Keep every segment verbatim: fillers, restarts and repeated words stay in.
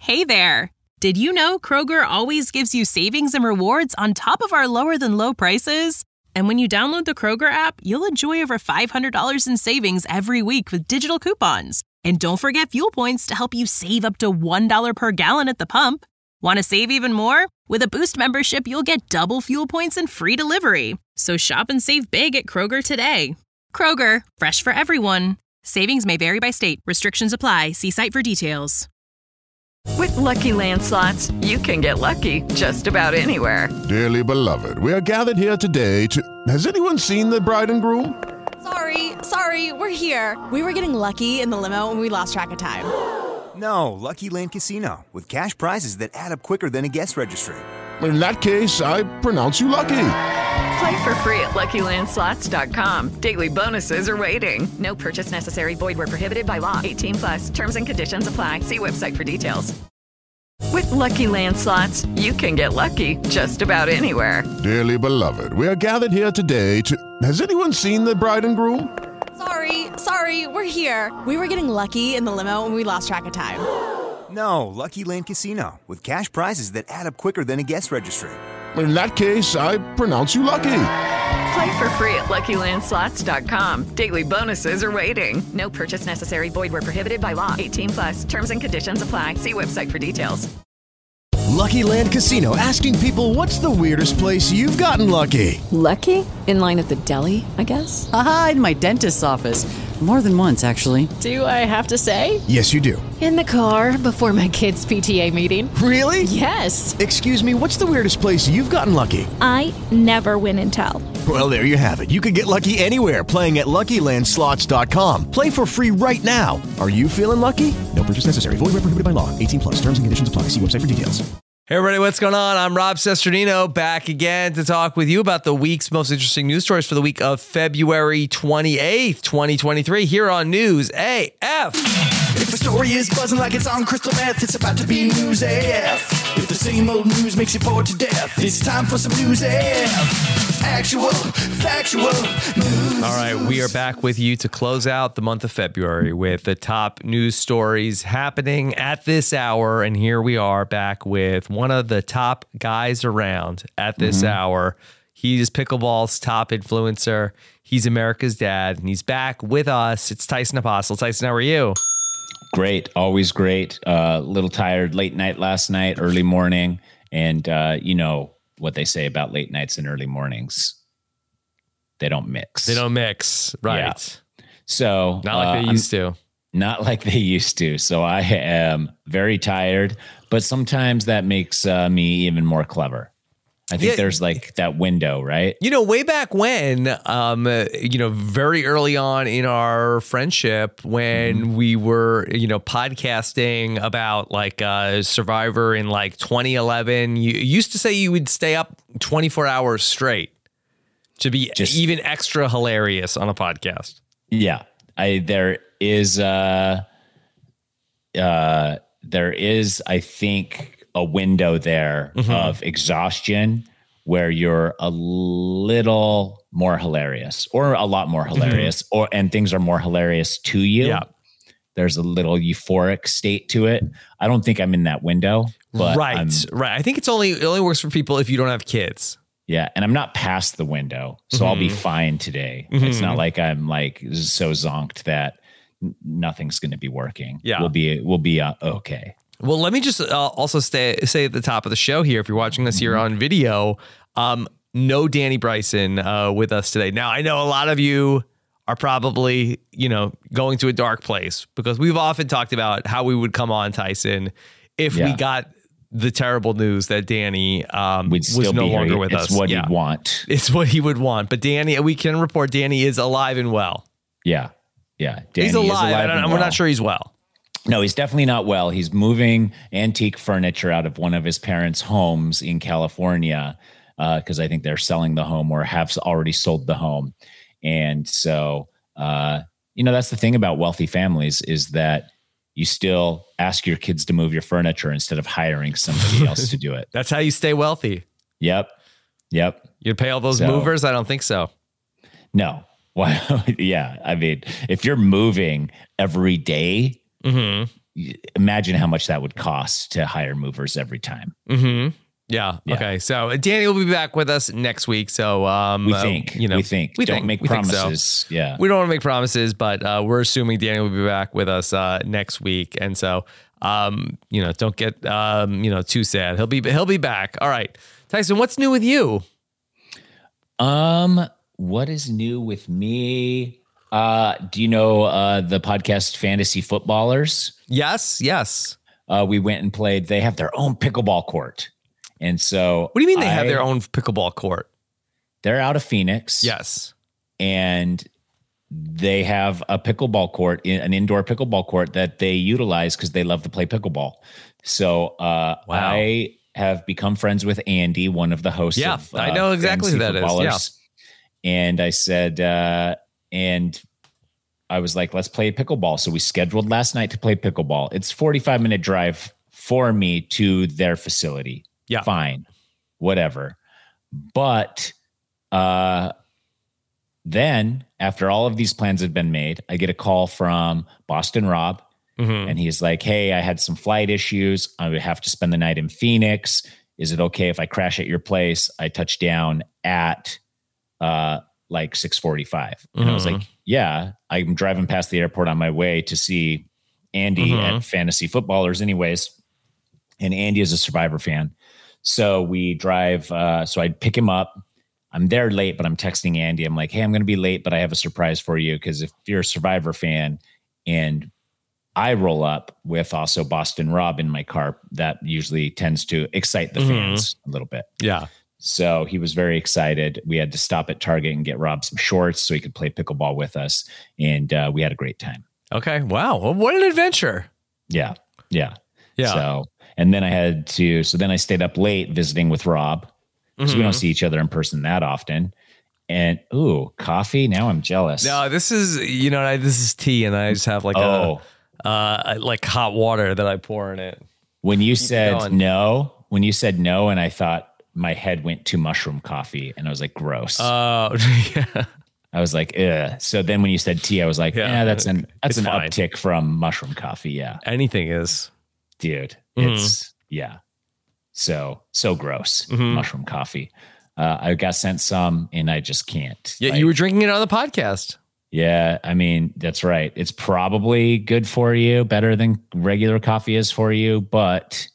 Hey there! Did you know Kroger always gives you savings and rewards on top of our lower-than-low prices? And when you download the Kroger app, you'll enjoy over five hundred dollars in savings every week with digital coupons. And don't forget fuel points to help you save up to one dollar per gallon at the pump. Want to save even more? With a Boost membership, you'll get double fuel points and free delivery. So shop and save big at Kroger today. Kroger, fresh for everyone. Savings may vary by state. Restrictions apply. See site for details. With Lucky Land Slots, you can get lucky just about anywhere. Dearly beloved, we are gathered here today to... Has anyone seen the bride and groom? Sorry, sorry, we're here. We were getting lucky in the limo and we lost track of time. No, Lucky Land Casino, with cash prizes that add up quicker than a guest registry. In that case, I pronounce you lucky. Play for free at Lucky Land Slots dot com. Daily bonuses are waiting. No purchase necessary. Void where prohibited by law. eighteen plus. Terms and conditions apply. See website for details. With Lucky Land Slots, you can get lucky just about anywhere. Dearly beloved, we are gathered here today to... Has anyone seen the bride and groom? Sorry, sorry, we're here. We were getting lucky in the limo and we lost track of time. No, Lucky Land Casino, with cash prizes that add up quicker than a guest registry. In that case, I pronounce you lucky. Play for free at Lucky Land Slots dot com. Daily bonuses are waiting. No purchase necessary. Void where prohibited by law. eighteen plus. Terms and conditions apply. See website for details. Lucky Land Casino, asking people, what's the weirdest place you've gotten lucky? Lucky? In line at the deli, I guess? Aha, in my dentist's office. More than once, actually. Do I have to say? Yes, you do. In the car before my kids' P T A meeting. Really? Yes. Excuse me, what's the weirdest place you've gotten lucky? I never win and tell. Well, there you have it. You can get lucky anywhere, playing at Lucky Land Slots dot com. Play for free right now. Are you feeling lucky? No purchase necessary. Void where prohibited by law. eighteen plus. Terms and conditions apply. See website for details. Hey everybody, what's going on? I'm Rob Cesternino, back again to talk with you about the week's most interesting news stories for the week of February twenty-eighth, twenty twenty-three, here on News A F. If the story is buzzing like it's on crystal meth, it's about to be News A F. If the same old news makes you bored to death, it's time for some News A F. Actual, factual news. All right, we are back with you to close out the month of February with the top news stories happening at this hour. And here we are back with one of the top guys around at this mm-hmm. hour. He's pickleball's top influencer. He's America's dad, and he's back with us. It's Tyson Apostle. Tyson, how are you? Great. Always great. A uh, little tired. Late night last night, early morning. And, uh, you know, what they say about late nights and early mornings. They don't mix. They don't mix. Right. Yeah. So not like uh, they used I'm, to. Not like they used to. So I am very tired, but sometimes that makes uh, me even more clever. I think yeah. there's like that window, right? You know, way back when, um, you know, very early on in our friendship, when mm-hmm. we were, you know, podcasting about like uh, Survivor in like twenty eleven, you used to say you would stay up twenty-four hours straight to be Just, even extra hilarious on a podcast. Yeah, I there is, uh, uh, there is, I think. A window there mm-hmm. of exhaustion where you're a little more hilarious or a lot more hilarious mm-hmm. or and things are more hilarious to you. Yeah. There's a little euphoric state to it. I don't think I'm in that window. But right. I'm, right. I think it's only it only works for people if you don't have kids. Yeah. And I'm not past the window. So mm-hmm. I'll be fine today. Mm-hmm. It's not like I'm like so zonked that nothing's going to be working. Yeah. We'll be we'll be uh, okay. Well, let me just uh, also stay, say at the top of the show here, if you're watching this here on video, um, no Danny Bryson uh, with us today. Now, I know a lot of you are probably, you know, going to a dark place because we've often talked about how we would come on Tyson if yeah. we got the terrible news that Danny um, We'd was no longer here. with it's us. It's what yeah. he'd want. It's what he would want. But Danny, we can report Danny is alive and well. Yeah. Yeah. Danny he's alive. Is alive I don't, and we're well. not sure he's well. No, he's definitely not well. He's moving antique furniture out of one of his parents' homes in California because uh, I think they're selling the home or have already sold the home. And so, uh, you know, that's the thing about wealthy families is that you still ask your kids to move your furniture instead of hiring somebody else to do it. That's how you stay wealthy. Yep. Yep. You'd pay all those so, movers? I don't think so. No. Well, yeah. I mean, if you're moving every day, mm-hmm. imagine how much that would cost to hire movers every time. Mm-hmm. Yeah. Yeah. Okay. So Danny will be back with us next week. So um, We think, uh, you know, we think. we Don't think, make we think so. promises. Yeah. We don't want to make promises, but uh, we're assuming Danny will be back with us uh, next week, and so um, you know, don't get um, you know, too sad. He'll be he'll be back. All right, Tyson, what's new with you? Um, what is new with me? Uh, do you know uh, the podcast Fantasy Footballers? Yes, yes. Uh, we went and played. They have their own pickleball court, and so What do you mean they I, have their own pickleball court? They're out of Phoenix. Yes, and they have a pickleball court, an indoor pickleball court that they utilize because they love to play pickleball. So uh, Wow. I have become friends with Andy, one of the hosts. Yeah, of, uh, I know exactly who Fantasy that is, Footballers. And I said, uh, and I was like, let's play pickleball. So we scheduled last night to play pickleball. It's forty-five minute drive for me to their facility. Yeah. Fine. Whatever. But uh, then after all of these plans had been made, I get a call from Boston Rob. Mm-hmm. And he's like, hey, I had some flight issues. I would have to spend the night in Phoenix. Is it okay if I crash at your place? I touch down at uh, like six forty-five. And Mm-hmm. I was like, yeah, I'm driving past the airport on my way to see Andy Mm-hmm. at Fantasy Footballers anyways. And Andy is a Survivor fan. So we drive. Uh, so I'd pick him up. I'm there late, but I'm texting Andy. I'm like, hey, I'm going to be late, but I have a surprise for you. Because if you're a Survivor fan and I roll up with also Boston Rob in my car, that usually tends to excite the Mhm. fans a little bit. Yeah. So he was very excited. We had to stop at Target and get Rob some shorts so he could play pickleball with us. And uh, we had a great time. Okay. Wow. Well, what an adventure. Yeah. Yeah. Yeah. So, and then I had to, so then I stayed up late visiting with Rob because we Mhm. don't see each other in person that often. And ooh, coffee. Now I'm jealous. No, this is, you know, I, this is tea, and I just have like Oh. a, uh, like hot water that I pour in it. When you Keep said going. no, when you said no, and I thought my head went to mushroom coffee, and I was like, gross. Oh, yeah. I was like, ugh. So then when you said tea, I was like, Yeah. yeah, that's an It's that's an fine. uptick from mushroom coffee. Yeah, Anything is. dude, Mhm. it's yeah, so so gross. Mhm. Mushroom coffee. Uh, I got sent some, and I just can't. Yeah, Like, you were drinking it on the podcast. Yeah, I mean, that's right. It's probably good for you, better than regular coffee is for you, but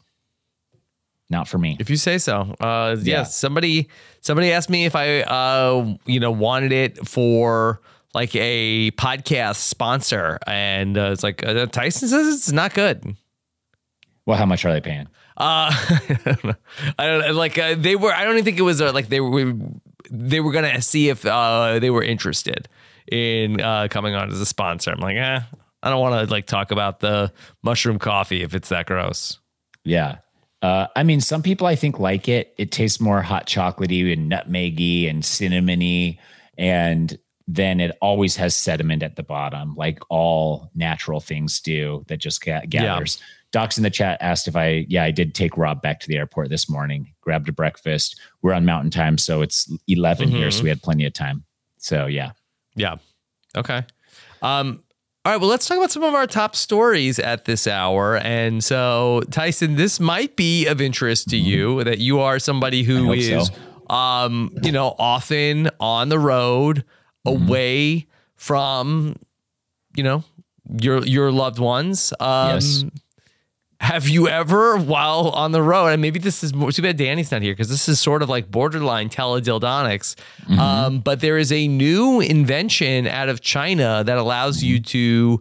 not for me. If you say so. Uh, yeah. Yeah. Somebody, somebody asked me if I, uh, you know, wanted it for like a podcast sponsor, and uh, it's like uh, Tyson says it's not good. Well, how much are they paying? Uh, I don't know. I don't know. Like uh, they were. I don't even think it was uh, like they were. They were gonna see if uh, they were interested in uh, coming on as a sponsor. I'm like, eh, I don't want to like talk about the mushroom coffee if it's that gross. Yeah. Uh, I mean, some people I think like it. It tastes more hot chocolatey and nutmeggy and cinnamony, and then it always has sediment at the bottom, like all natural things do that just ga- gathers. Yeah. Docs in the chat asked if I, yeah, I did take Rob back to the airport this morning, grabbed a breakfast. We're on Mountain Time, so it's eleven Mm-hmm. here, so we had plenty of time. So yeah. Yeah. Okay. Um, all right. Well, let's talk about some of our top stories at this hour. And so, Tyson, this might be of interest to you that you are somebody who is, so. um, you know, often on the road, mm-hmm. away from, you know, your your loved ones. Um, yes. Have you ever, while on the road, and maybe this is more, too bad Danny's not here because this is sort of like borderline teledildonics, mm-hmm. um, but there is a new invention out of China that allows mm-hmm. you to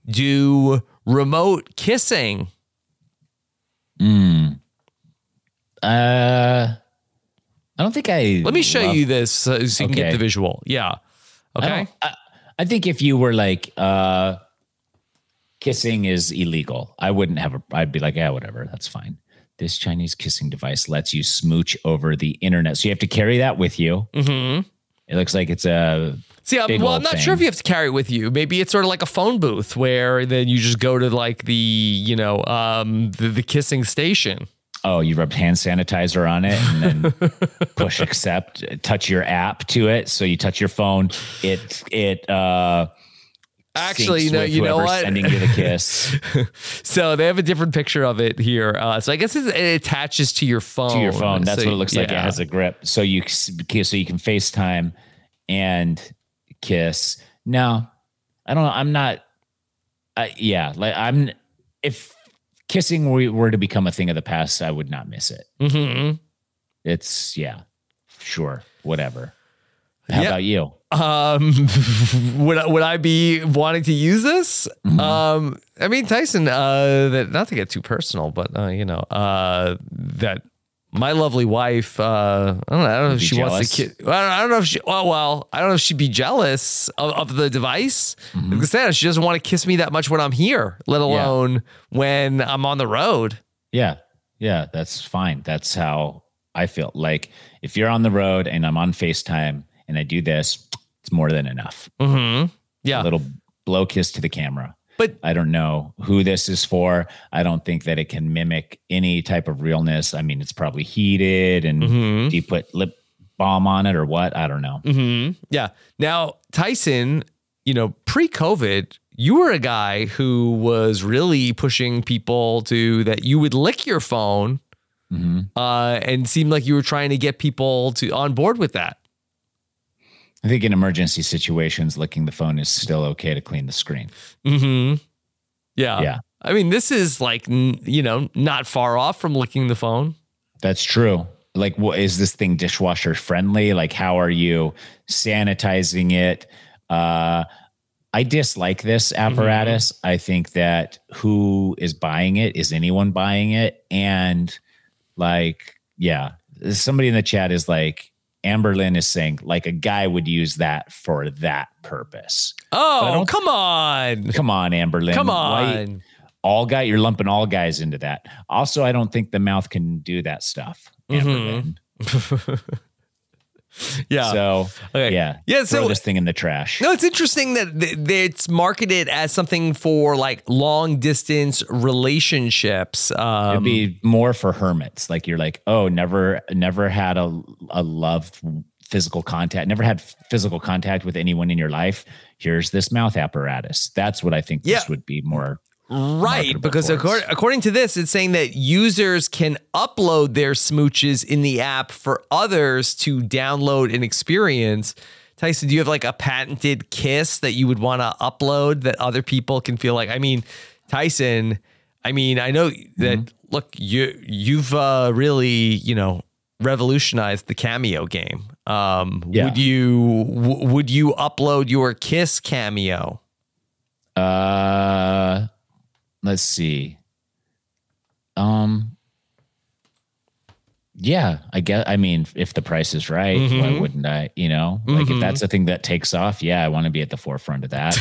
do remote kissing. Mm. Uh, I don't think I. Let me show love- you this so, so you Okay. can get the visual. Yeah. I, Okay. don't- I, I think if you were like, uh, kissing is illegal, I wouldn't have a, I'd be like, yeah, whatever, that's fine. This Chinese kissing device lets you smooch over the internet. So you have to carry that with you. Mm-hmm. It looks like it's a See, I'm, big well, old I'm not thing. sure if you have to carry it with you. Maybe it's sort of like a phone booth where then you just go to like the, you know, um, the, the kissing station. Oh, you rubbed hand sanitizer on it and then push accept, touch your app to it. So you touch your phone, it, it, uh, Actually, syncs you know, with you know whoever's what? Sending you the kiss. So they have a different picture of it here. Uh, so I guess it, it attaches to your phone. To your phone. That's so, what it looks like. yeah. It has a grip. So you so you can FaceTime and kiss. No, I don't know. I'm not. Uh, yeah, like I'm. If kissing were, were to become a thing of the past, I would not miss it. Mm-hmm. It's yeah, sure, whatever. How yep. about you? Um, would I, would I be wanting to use this? Mm-hmm. Um, I mean, Tyson. Uh, that not to get too personal, but uh, you know, uh, that my lovely wife. Uh, I don't know. I don't know if she jealous? wants to kid. I don't, I don't know if she. Oh well, I don't know if she'd be jealous of, of the device. Mm-hmm. Like I said, she doesn't want to kiss me that much when I'm here, let alone yeah. when I'm on the road. Yeah, yeah, that's fine. That's how I feel. Like if you're on the road and I'm on FaceTime and I do this, it's more than enough. Mm-hmm. Yeah. A little blow kiss to the camera. But I don't know who this is for. I don't think that it can mimic any type of realness. I mean, it's probably heated and mm-hmm. do you put lip balm on it or what? I don't know. Mm-hmm. Yeah. Now, Tyson, you know, pre-COVID, you were a guy who was really pushing people to that you would lick your phone mm-hmm. uh, and seemed like you were trying to get people to on board with that. I think in emergency situations, licking the phone is still okay to clean the screen. Mm-hmm. Yeah. Yeah. I mean, this is like, you know, not far off from licking the phone. That's true. Like, what is this thing dishwasher friendly? Like, how are you sanitizing it? Uh, I dislike this apparatus. Mm-hmm. I think that who is buying it? Is anyone buying it? And like, yeah, somebody in the chat is like, Amberlynn is saying like a guy would use that for that purpose. Oh, come on. Come on, Amberlynn. Come on. Why, all guy, you're lumping all guys into that. Also, I don't think the mouth can do that stuff. Amberlynn. Mm-hmm. Yeah. So, okay. yeah. Yeah. So throw this thing in the trash. No, it's interesting that th- that it's marketed as something for like long distance relationships. Um, It'd be more for hermits. Like you're like, oh, never, never had a, a love physical contact, never had physical contact with anyone in your life. Here's this mouth apparatus. That's what I think yeah. this would be more. Right, because according, according to this, it's saying that users can upload their smooches in the app for others to download and experience. Tyson, do you have like a patented kiss that you would want to upload that other people can feel like? I mean, Tyson, I mean, I know that, mm-hmm. look, you, you've uh, really, you know, revolutionized the Cameo game. Um, yeah. Would you w- would you upload your kiss Cameo? Uh... Let's see. Um, yeah, I guess, I mean, if the price is right, mm-hmm. why wouldn't I, you know, like mm-hmm. if that's a thing that takes off, yeah, I want to be at the forefront of that.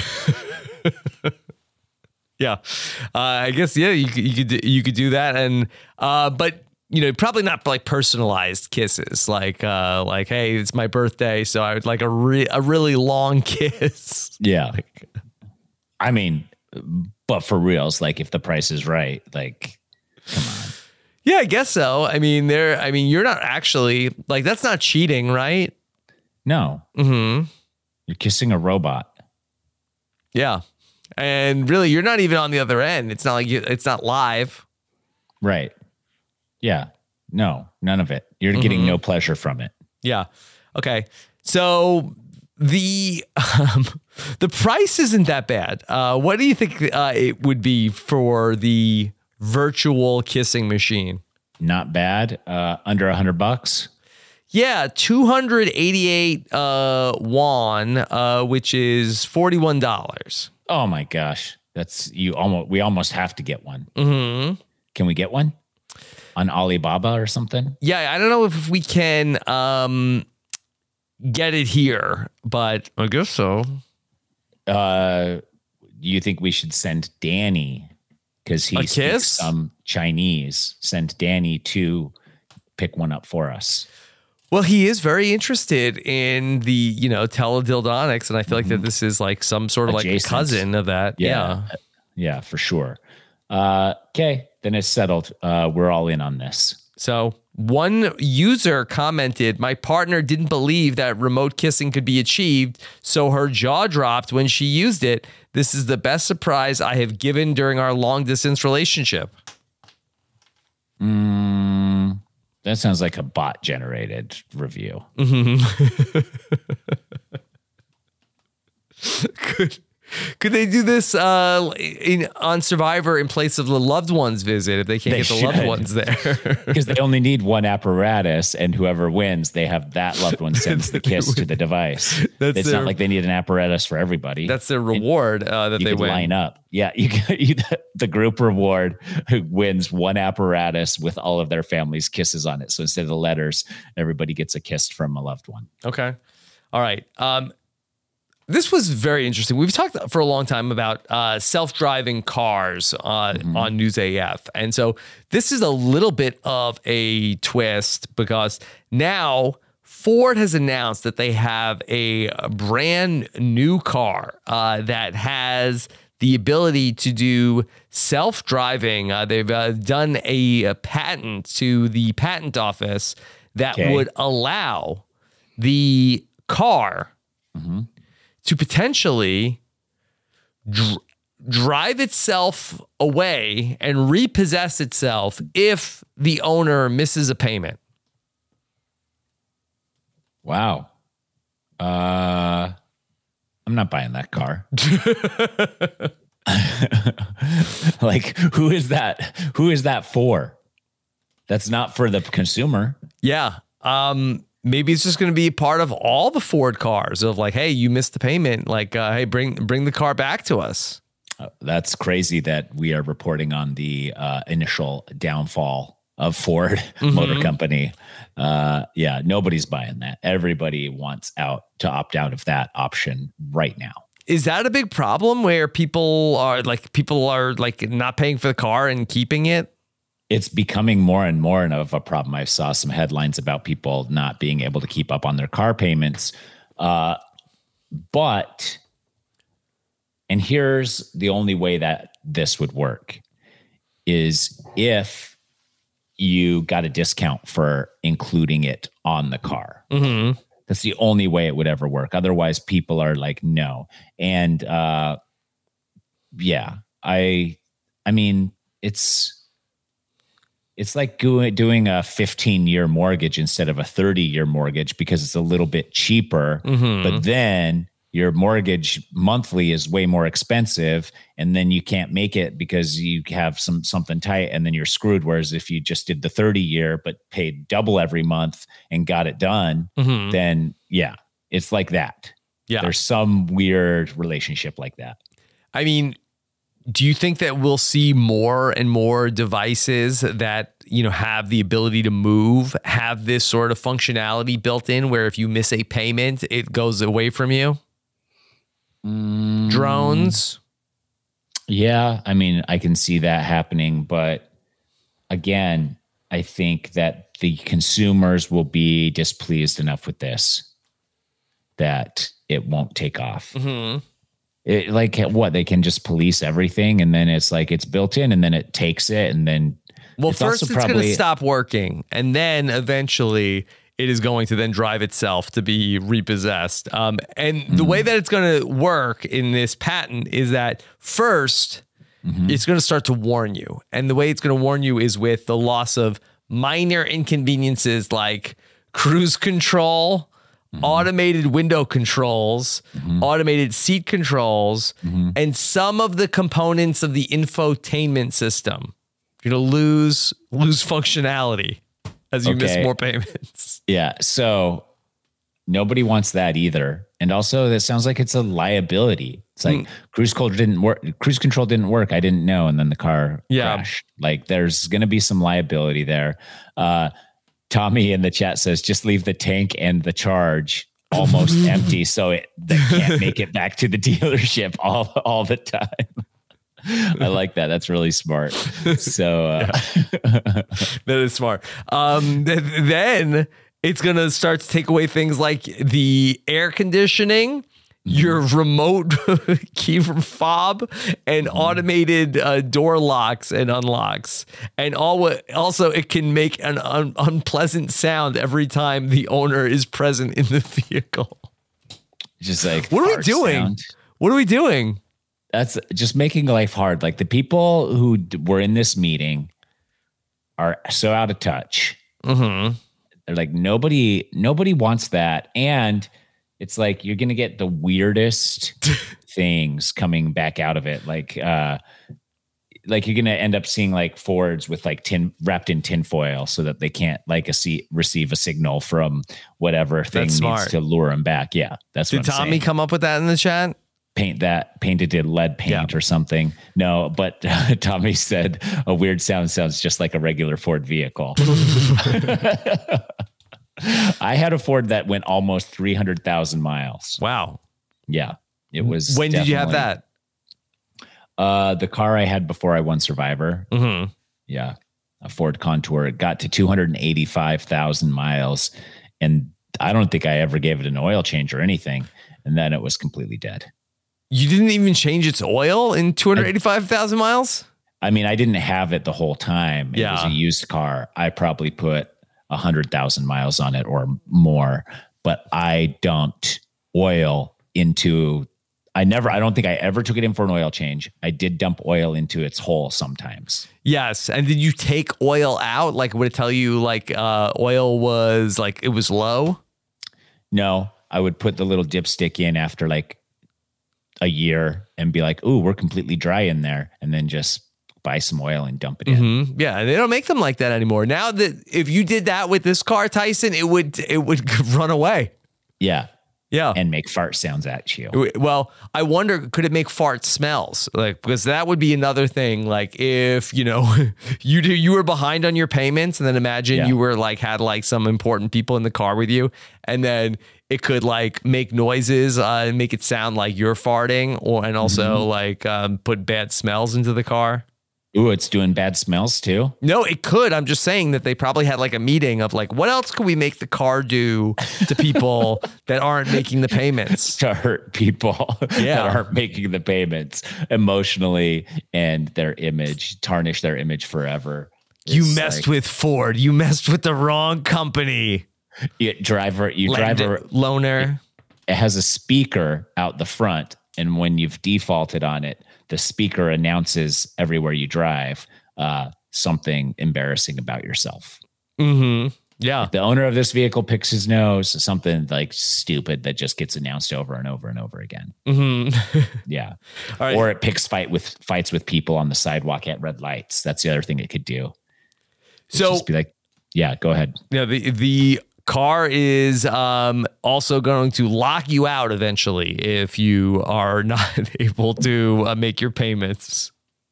yeah. Uh, I guess, yeah, you could, you could, you could do that. And, uh, but you know, probably not like personalized kisses, like, uh, like, hey, it's my birthday. So I would like a re- a really long kiss. Yeah. Like, I mean, but for reals, like if the price is right, like, come on. Yeah, I guess so. I mean, there. I mean, you're not actually like that's not cheating, right? No. Mm-hmm. You're kissing a robot. Yeah, and really, you're not even on the other end. It's not like you, it's not live. Right. Yeah. No, none of it. You're mm-hmm. getting no pleasure from it. Yeah. Okay. So the um, the price isn't that bad. Uh, what do you think uh, it would be for the virtual kissing machine? Not bad. Uh, under a hundred bucks. Yeah, two hundred eighty-eight uh, won, uh, which is forty-one dollars. Oh my gosh, that's you almost. We almost have to get one. Mm-hmm. Can we get one on Alibaba or something? Yeah, I don't know if we can. Um, get it here, but I guess so. Uh, you think we should send Danny because he speaks some Chinese? Send Danny to pick one up for us. Well, he is very interested in the, you know, teledildonics, and I feel mm-hmm. like that this is like some sort of Adjacent. like cousin of that. Yeah, yeah, yeah for sure. Uh, okay, then it's settled. Uh, we're all in on this. So one user commented, my partner didn't believe that remote kissing could be achieved, so her jaw dropped when she used it. This is the best surprise I have given during our long distance relationship. Mm, that sounds like a bot generated review. Mm-hmm. Could could they do this uh, in, on Survivor in place of the loved ones visit if they can't They get the loved should. ones there? Because they only need one apparatus, and whoever wins, they have that loved one sends the kiss to the device. That's it's their- not like they need an apparatus for everybody. That's their reward uh, that you they could win. line up. Yeah, you, you the group reward who wins one apparatus with all of their family's kisses on it. So instead of the letters, everybody gets a kiss from a loved one. Okay. All right. Um, this was very interesting. We've talked for a long time about uh, self-driving cars uh, mm-hmm. on News A F. And so this is a little bit of a twist because now Ford has announced that they have a, a brand new car uh, that has the ability to do self-driving. Uh, they've uh, done a, a patent to the patent office that Okay. would allow the car mm-hmm. to potentially dr- drive itself away and repossess itself if the owner misses a payment. Wow. Uh, I'm not buying that car. Like, who is that? Who is that for? That's not for the consumer. Yeah. Um, maybe it's just going to be part of all the Ford cars of like, hey, you missed the payment. Like, uh, hey, bring bring the car back to us. Uh, that's crazy that we are reporting on the uh, initial downfall of Ford Mm-hmm. Motor Company. Uh, yeah, nobody's buying that. Everybody wants out to opt out of that option right now. Is that a big problem where people are like people are like not paying for the car and keeping it? It's becoming more and more of a problem. I saw some headlines about people not being able to keep up on their car payments. Uh, but, and here's the only way that this would work is if you got a discount for including it on the car. Mm-hmm. That's the only way it would ever work. Otherwise, people are like, no. And uh, yeah, I, I mean, it's, it's like doing a fifteen year mortgage instead of a thirty year mortgage because it's a little bit cheaper, Mm-hmm. but then your mortgage monthly is way more expensive. And then you can't make it because you have some, something tight and then you're screwed. Whereas if you just did the thirty year, but paid double every month and got it done, Mm-hmm. then yeah, it's like that. Yeah. There's some weird relationship like that. I mean, do you think that we'll see more and more devices that, you know, have the ability to move, have this sort of functionality built in where if you miss a payment, it goes away from you? Mm, Drones? Yeah, I mean, I can see that happening. But again, I think that the consumers will be displeased enough with this that it won't take off. Mm-hmm. It, like what, they can just police everything and then it's like it's built in and then it takes it and then Well, it's first also it's going probably- to stop working and then eventually it is going to then drive itself to be repossessed. Um, and Mm-hmm. the way that it's going to work in this patent is that first Mm-hmm. it's going to start to warn you. And the way it's going to warn you is with the loss of minor inconveniences like cruise control, Mm-hmm. automated window controls, Mm-hmm. automated seat controls, Mm-hmm. and some of the components of the infotainment system. You're going to lose lose functionality as you miss Okay. more payments. Yeah. So nobody wants that either. And also that sounds like it's a liability. It's like Mm. cruise control didn't work. Cruise control didn't work. I didn't know. And then the car Yeah. crashed. Like there's going to be some liability there. Uh, Tommy in the chat says, just leave the tank and the charge almost empty. So it they can't make it back to the dealership all, all the time. I like that. That's really smart. So uh, That is smart. Um, th- then it's going to start to take away things like the air conditioning, your remote key fob, and automated uh, door locks and unlocks. And all also, it can make an un- unpleasant sound every time the owner is present in the vehicle. just like, What are we fart doing? sound. What are we doing? That's just making life hard. Like the people who d- were in this meeting are so out of touch. Mm-hmm. They're like, nobody, nobody wants that. And it's like, you're going to get the weirdest things coming back out of it. Like, uh, like you're going to end up seeing like Fords with like tin wrapped in tin foil so that they can't like a see, receive a signal from whatever thing That's needs smart. to lure them back. Yeah. That's Did what I'm Tommy saying. come up with that in the chat? Paint that painted in lead paint Yeah. or something. No, but uh, Tommy said a weird sound sounds just like a regular Ford vehicle. I had a Ford that went almost three hundred thousand miles. Wow. Yeah. It was. When did you have definitely- that? Uh, the car I had before I won Survivor. Mm-hmm. Yeah. A Ford Contour. It got to two hundred eighty-five thousand miles. And I don't think I ever gave it an oil change or anything. And then it was completely dead. You didn't even change its oil in two hundred eighty-five thousand miles? I mean, I didn't have it the whole time. It Yeah. was a used car. I probably put one hundred thousand miles on it or more, but I dumped oil into, I never, I don't think I ever took it in for an oil change. I did dump oil into its hole sometimes. Yes. And did you take oil out? Like, would it tell you like uh, oil was like, it was low? No, I would put the little dipstick in after like a year and be like, ooh, we're completely dry in there. And then just buy some oil and dump it in. Mm-hmm. Yeah. And they don't make them like that anymore. Now that if you did that with this car, Tyson, it would, it would run away. Yeah. Yeah. And make fart sounds at you. Well, I wonder, could it make fart smells? Like, because that would be another thing. Like if, you know, you do, you were behind on your payments and then imagine Yeah. you were like, had like some important people in the car with you. And then it could like make noises uh, and make it sound like you're farting or, and also Mm-hmm. like um, put bad smells into the car. Ooh, it's doing bad smells too. No, it could. I'm just saying that they probably had like a meeting of like, what else could we make the car do to people that aren't making the payments? To hurt people Yeah. that aren't making the payments emotionally and their image, tarnish their image forever. You It's messed like, with Ford. You messed with the wrong company. you driver, you Land- driver loaner. It has a speaker out the front, and when you've defaulted on it, the speaker announces everywhere you drive uh, something embarrassing about yourself. Mm-hmm. Yeah. The owner of this vehicle picks his nose, something like stupid that just gets announced over and over and over again. Mm-hmm. Yeah. All right. Or it picks fight with fights with people on the sidewalk at red lights. That's the other thing it could do. It's So just be like, yeah, go ahead. yeah, the the car is um, also going to lock you out eventually if you are not able to uh, make your payments.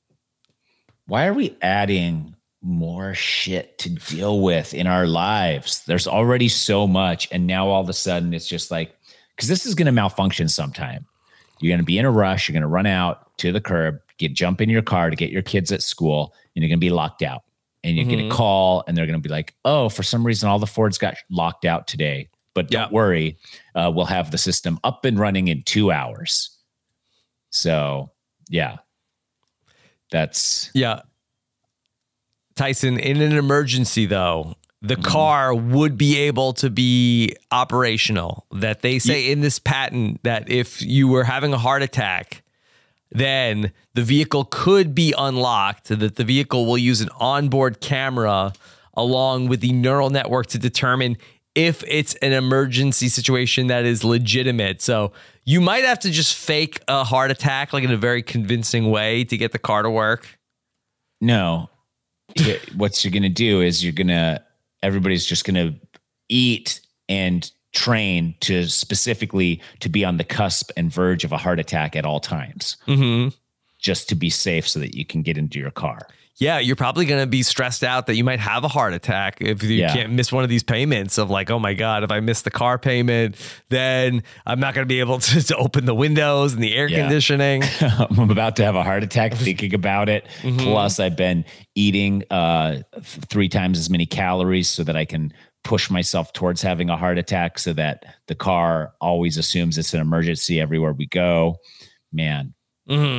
Why are we adding more shit to deal with in our lives? There's already so much. And now all of a sudden it's just like, because this is going to malfunction sometime. You're going to be in a rush. You're going to run out to the curb, get jump in your car to get your kids at school, and you're going to be locked out. And you're Mhm. going to call and they're going to be like, oh, for some reason, all the Fords got locked out today. But don't Yeah. worry, uh, we'll have the system up and running in two hours. So, yeah, that's Yeah. Tyson, in an emergency, though, the Mm-hmm. car would be able to be operational. That they say in this patent that if you were having a heart attack, then the vehicle could be unlocked, that the vehicle will use an onboard camera along with the neural network to determine if it's an emergency situation that is legitimate. So you might have to just fake a heart attack like in a very convincing way to get the car to work. No. Yeah, what you're going to do is you're going to, everybody's just going to eat and train to specifically to be on the cusp and verge of a heart attack at all times, Mm-hmm. just to be safe so that you can get into your car. Yeah, you're probably going to be stressed out that you might have a heart attack if you Yeah. can't miss one of these payments of like, oh my God, if I miss the car payment, then I'm not going to be able to, to open the windows and the air Yeah. conditioning. I'm about to have a heart attack thinking about it. Mhm. Plus, I've been eating uh, th- three times as many calories so that I can push myself towards having a heart attack so that the car always assumes it's an emergency everywhere we go. Man. Mm-hmm.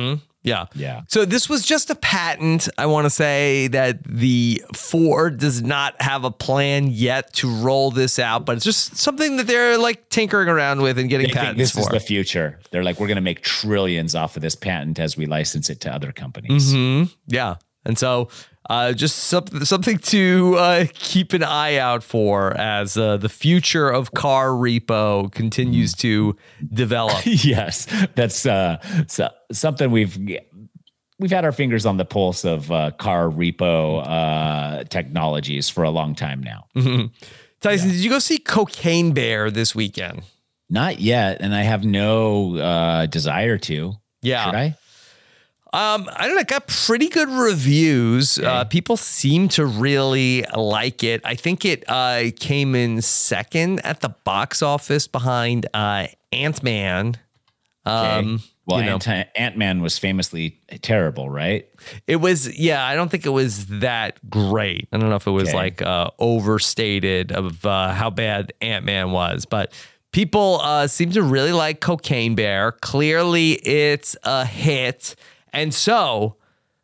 Yeah. Yeah. So this was just a patent. I want to say that the Ford does not have a plan yet to roll this out, but it's just something that they're like tinkering around with and getting They patents think this for. is the future. They're like, we're going to make trillions off of this patent as we license it to other companies. Mm-hmm. Yeah. And so uh, just something something to uh, keep an eye out for as uh, the future of car repo continues to develop. Yes, that's uh, so, something we've we've had our fingers on the pulse of uh, car repo uh, technologies for a long time now. Mm-hmm. Tyson, yeah. Did you go see Cocaine Bear this weekend? Not yet, and I have no uh, desire to. Yeah. Should I? Um, I don't know. It got pretty good reviews. Okay. Uh, people seem to really like it. I think it uh, came in second at the box office behind uh, Ant-Man. Um, okay. Well, you know, Ant- Ant-Man was famously terrible, right? It was, yeah. I don't think it was that great. I don't know if it was okay. like uh, overstated of uh, how bad Ant-Man was, but people uh, seem to really like Cocaine Bear. Clearly, it's a hit. And so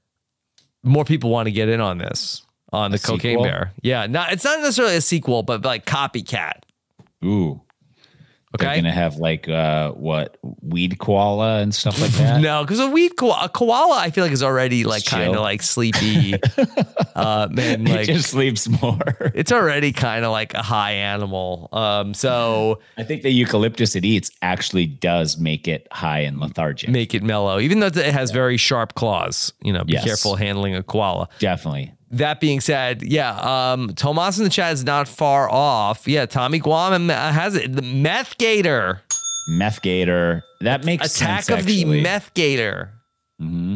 more people want to get in on this, on the a Cocaine sequel? Bear. Yeah, not, it's not necessarily a sequel, but like copycat. Ooh. Okay. They're going to have like, uh, what, weed koala and stuff like that? No, because a weed koala, a koala, I feel like is already like kind of like sleepy. uh, man, like, it just sleeps more. It's already kind of like a high animal. Um, so I think the eucalyptus it eats actually does make it high and lethargic. Make it mellow, even though it has yeah. very sharp claws. You know, be yes. careful handling a koala. Definitely. That being said, yeah, um, Tomas in the chat is not far off. Yeah, Tommy Guam has it. The Meth Gator. Meth Gator. That makes Attack sense, of actually. the Meth Gator. Mm-hmm.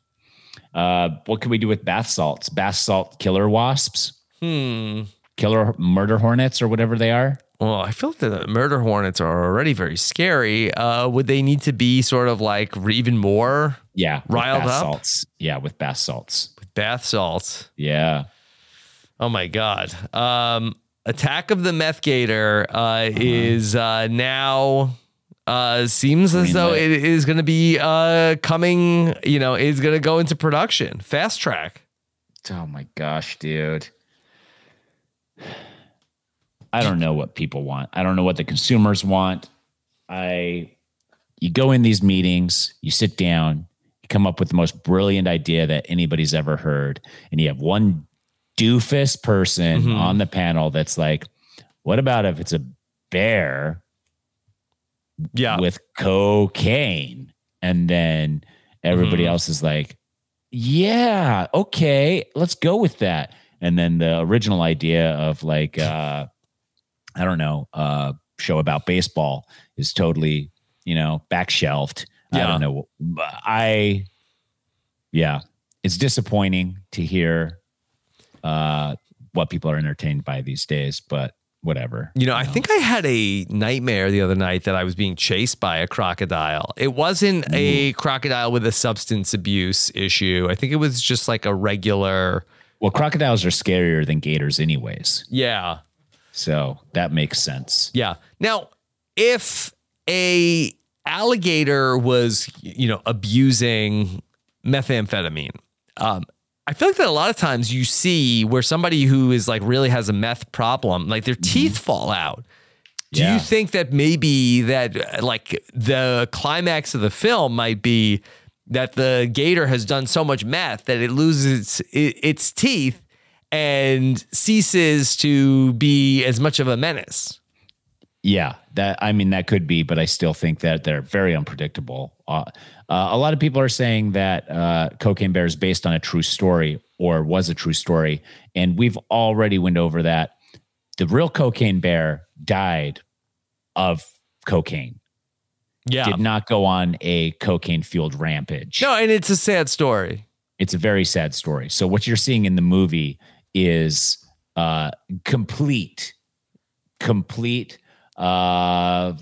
Uh, what can we do with bath salts? Bath salt killer wasps? Hmm. Killer murder hornets or whatever they are? Well, I feel like the murder hornets are already very scary. Uh, would they need to be sort of like even more yeah, riled bath up? Salts. Yeah, with bath salts. Bath salts. Yeah. Oh my God. Um, Attack of the Meth Gator uh, uh-huh. is uh, now uh, seems as though it is going to be uh, coming. You know, is going to go into production. Fast track. Oh my gosh, dude. I don't know what people want. I don't know what the consumers want. I, you go in these meetings, you sit down. Come up with the most brilliant idea that anybody's ever heard. And you have one doofus person mm-hmm. on the panel that's like, what about if it's a bear yeah. with cocaine? And then everybody mm-hmm. else is like, yeah, okay, let's go with that. And then the original idea of like, uh, I don't know, uh, show about baseball is totally, you know, back shelved. Yeah. I don't know. I, yeah, it's disappointing to hear uh, what people are entertained by these days, but whatever. You know, you I know? think I had a nightmare the other night that I was being chased by a crocodile. It wasn't Ooh. a crocodile with a substance abuse issue. I think it was just like a regular. Well, crocodiles are scarier than gators anyways. Yeah. So that makes sense. Yeah. Now, if a alligator was, you know, abusing methamphetamine. Um, I feel like that a lot of times you see where somebody who is like really has a meth problem, like their teeth mm-hmm. fall out. Do yeah. you think that maybe that like the climax of the film might be that the gator has done so much meth that it loses its, its teeth and ceases to be as much of a menace? Yeah, that I mean, that could be, but I still think that they're very unpredictable. Uh, uh, a lot of people are saying that uh, Cocaine Bear is based on a true story or was a true story. And we've already went over that. The real Cocaine Bear died of cocaine. Yeah. Did not go on a cocaine fueled rampage. No, and it's a sad story. It's a very sad story. So what you're seeing in the movie is uh, complete, complete, uh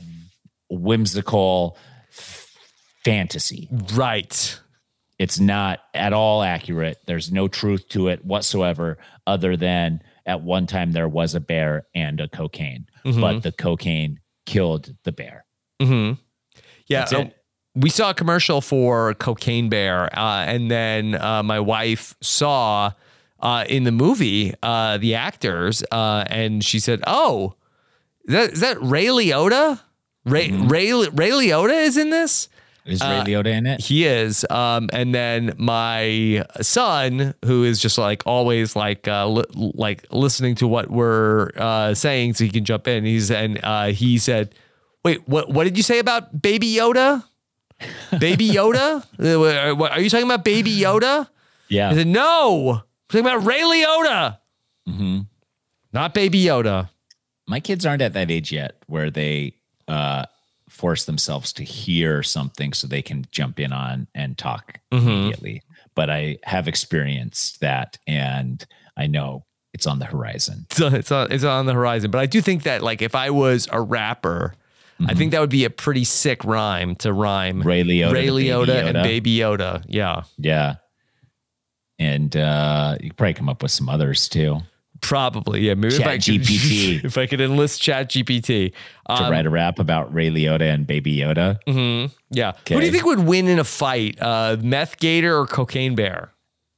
whimsical f- fantasy. Right. It's not at all accurate. There's no truth to it whatsoever, other than at one time there was a bear and a cocaine, mm-hmm. but the cocaine killed the bear. Mm-hmm. Yeah. That's it. we saw a commercial for Cocaine Bear, uh, and then uh, my wife saw uh, in the movie uh, the actors, uh, and she said, "Oh, is that, is that Ray Liotta? Ray, mm-hmm. Ray Ray Liotta is in this." Is Ray uh, Liotta in it? He is. Um, and then my son, who is just like always like uh, li- like listening to what we're uh, saying, so he can jump in. He's and uh, he said, "Wait, what? What did you say about Baby Yoda? Baby Yoda? Are you talking about Baby Yoda?" Yeah. I said, "No, I'm talking about Ray Liotta, mm-hmm. not Baby Yoda." My kids aren't at that age yet where they. Uh, force themselves to hear something so they can jump in on and talk mm-hmm. immediately. But I have experienced that, and I know it's on the horizon. So it's on, it's on the horizon. But I do think that, like, if I was a rapper, mm-hmm. I think that would be a pretty sick rhyme to rhyme Ray Liotta, Ray Liotta, Baby Yoda. and Baby Yoda. Yeah. Yeah. And uh, you could probably come up with some others too. Probably, yeah. Maybe Chat if I could, G P T. if I could enlist Chat G P T um, to write a rap about Ray Liotta and Baby Yoda. Mm-hmm. Yeah. Okay. Who do you think would win in a fight, uh, Meth Gator or Cocaine Bear?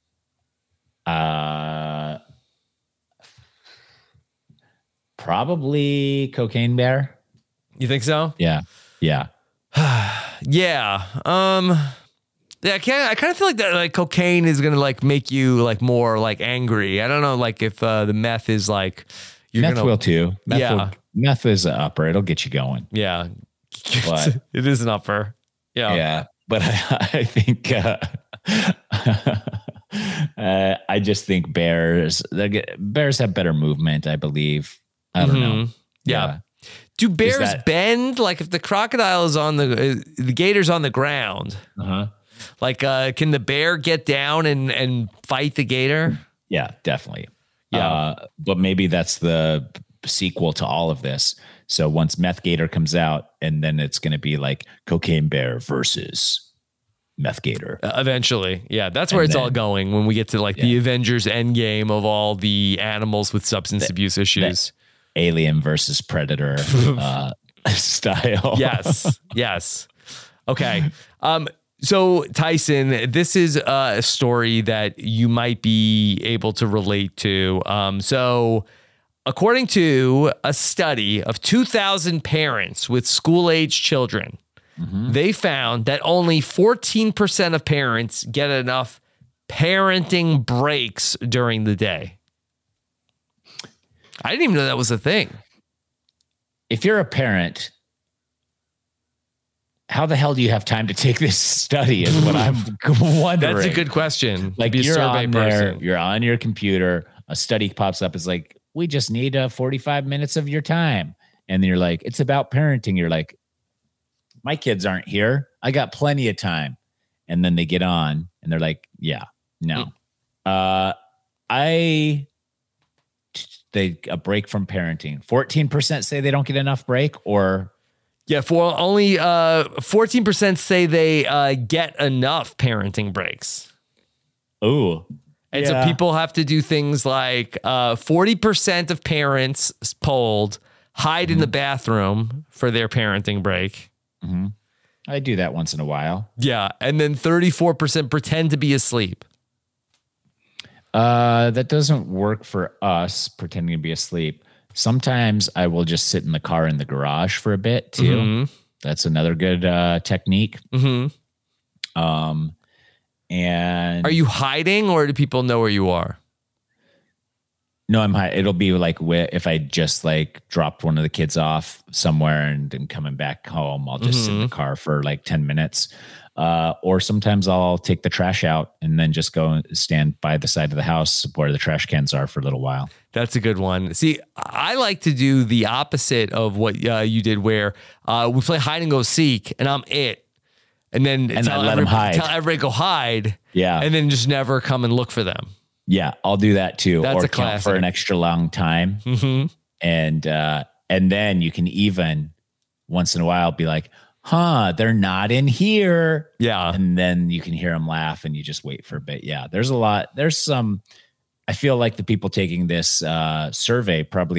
Uh, probably Cocaine Bear. You think so? Yeah. Yeah. yeah. Um. Yeah, I can't. I kind of feel like that. Like cocaine is gonna like make you like more like angry. I don't know. Like if uh, the meth is like you're meth gonna, will too. Meth yeah, will, meth is an upper. It'll get you going. Yeah, but it is an upper. Yeah, yeah. But I, I think uh, uh, I just think bears. Bears have better movement. I believe. I don't mm-hmm. know. Yeah. yeah. Do bears that, bend? Like if the crocodile is on the uh, the gator's on the ground. Uh huh. Like, uh, can the bear get down and, and fight the gator? Yeah, definitely. Yeah. Uh, but maybe that's the sequel to all of this. So once Meth Gator comes out, and then it's going to be like Cocaine Bear versus Meth Gator. Uh, eventually. Yeah, that's where and it's then, all going when we get to like yeah. the Avengers Endgame of all the animals with substance the, abuse issues. Alien versus Predator uh, style. Yes. Yes. Okay. Um, So, Tyson, this is a story that you might be able to relate to. Um, so, according to a study of two thousand parents with school-age children, mm-hmm. they found that only fourteen percent of parents get enough parenting breaks during the day. I didn't even know that was a thing. If you're a parent, how the hell do you have time to take this study is what I'm wondering. That's a good question. Like Be a you're survey on person. there, you're on your computer, a study pops up. It's like, we just need uh, forty-five minutes of your time. And then you're like, it's about parenting. You're like, my kids aren't here. I got plenty of time. And then they get on and they're like, yeah, no. Mm. Uh, I, they, a break from parenting. fourteen percent say they don't get enough break, or yeah, for only uh, fourteen percent say they uh, get enough parenting breaks. Oh, and yeah. so people have to do things like uh, forty percent of parents polled hide mm-hmm. in the bathroom for their parenting break. Mm-hmm. I do that once in a while. Yeah, and then thirty-four percent pretend to be asleep. Uh, that doesn't work for us, pretending to be asleep. Sometimes I will just sit in the car in the garage for a bit too. Mm-hmm. That's another good uh, technique. Mm-hmm. Um, and are you hiding, or do people know where you are? No, I'm hiding. It'll be like if I just like dropped one of the kids off somewhere and I'm coming back home, I'll just mm-hmm. sit in the car for like ten minutes. Uh, or sometimes I'll take the trash out and then just go and stand by the side of the house where the trash cans are for a little while. That's a good one. See, I like to do the opposite of what uh, you did, where uh, we play hide and go seek, and I'm it, and then and tell, I let everybody, them hide. tell everybody go hide, yeah, and then just never come and look for them. Yeah, I'll do that too. That's or a classic. Count for an extra long time, mm-hmm. and uh, and then you can even once in a while be like, huh, they're not in here. Yeah. And then you can hear them laugh and you just wait for a bit. Yeah. There's a lot. There's some, I feel like the people taking this uh, survey probably aren't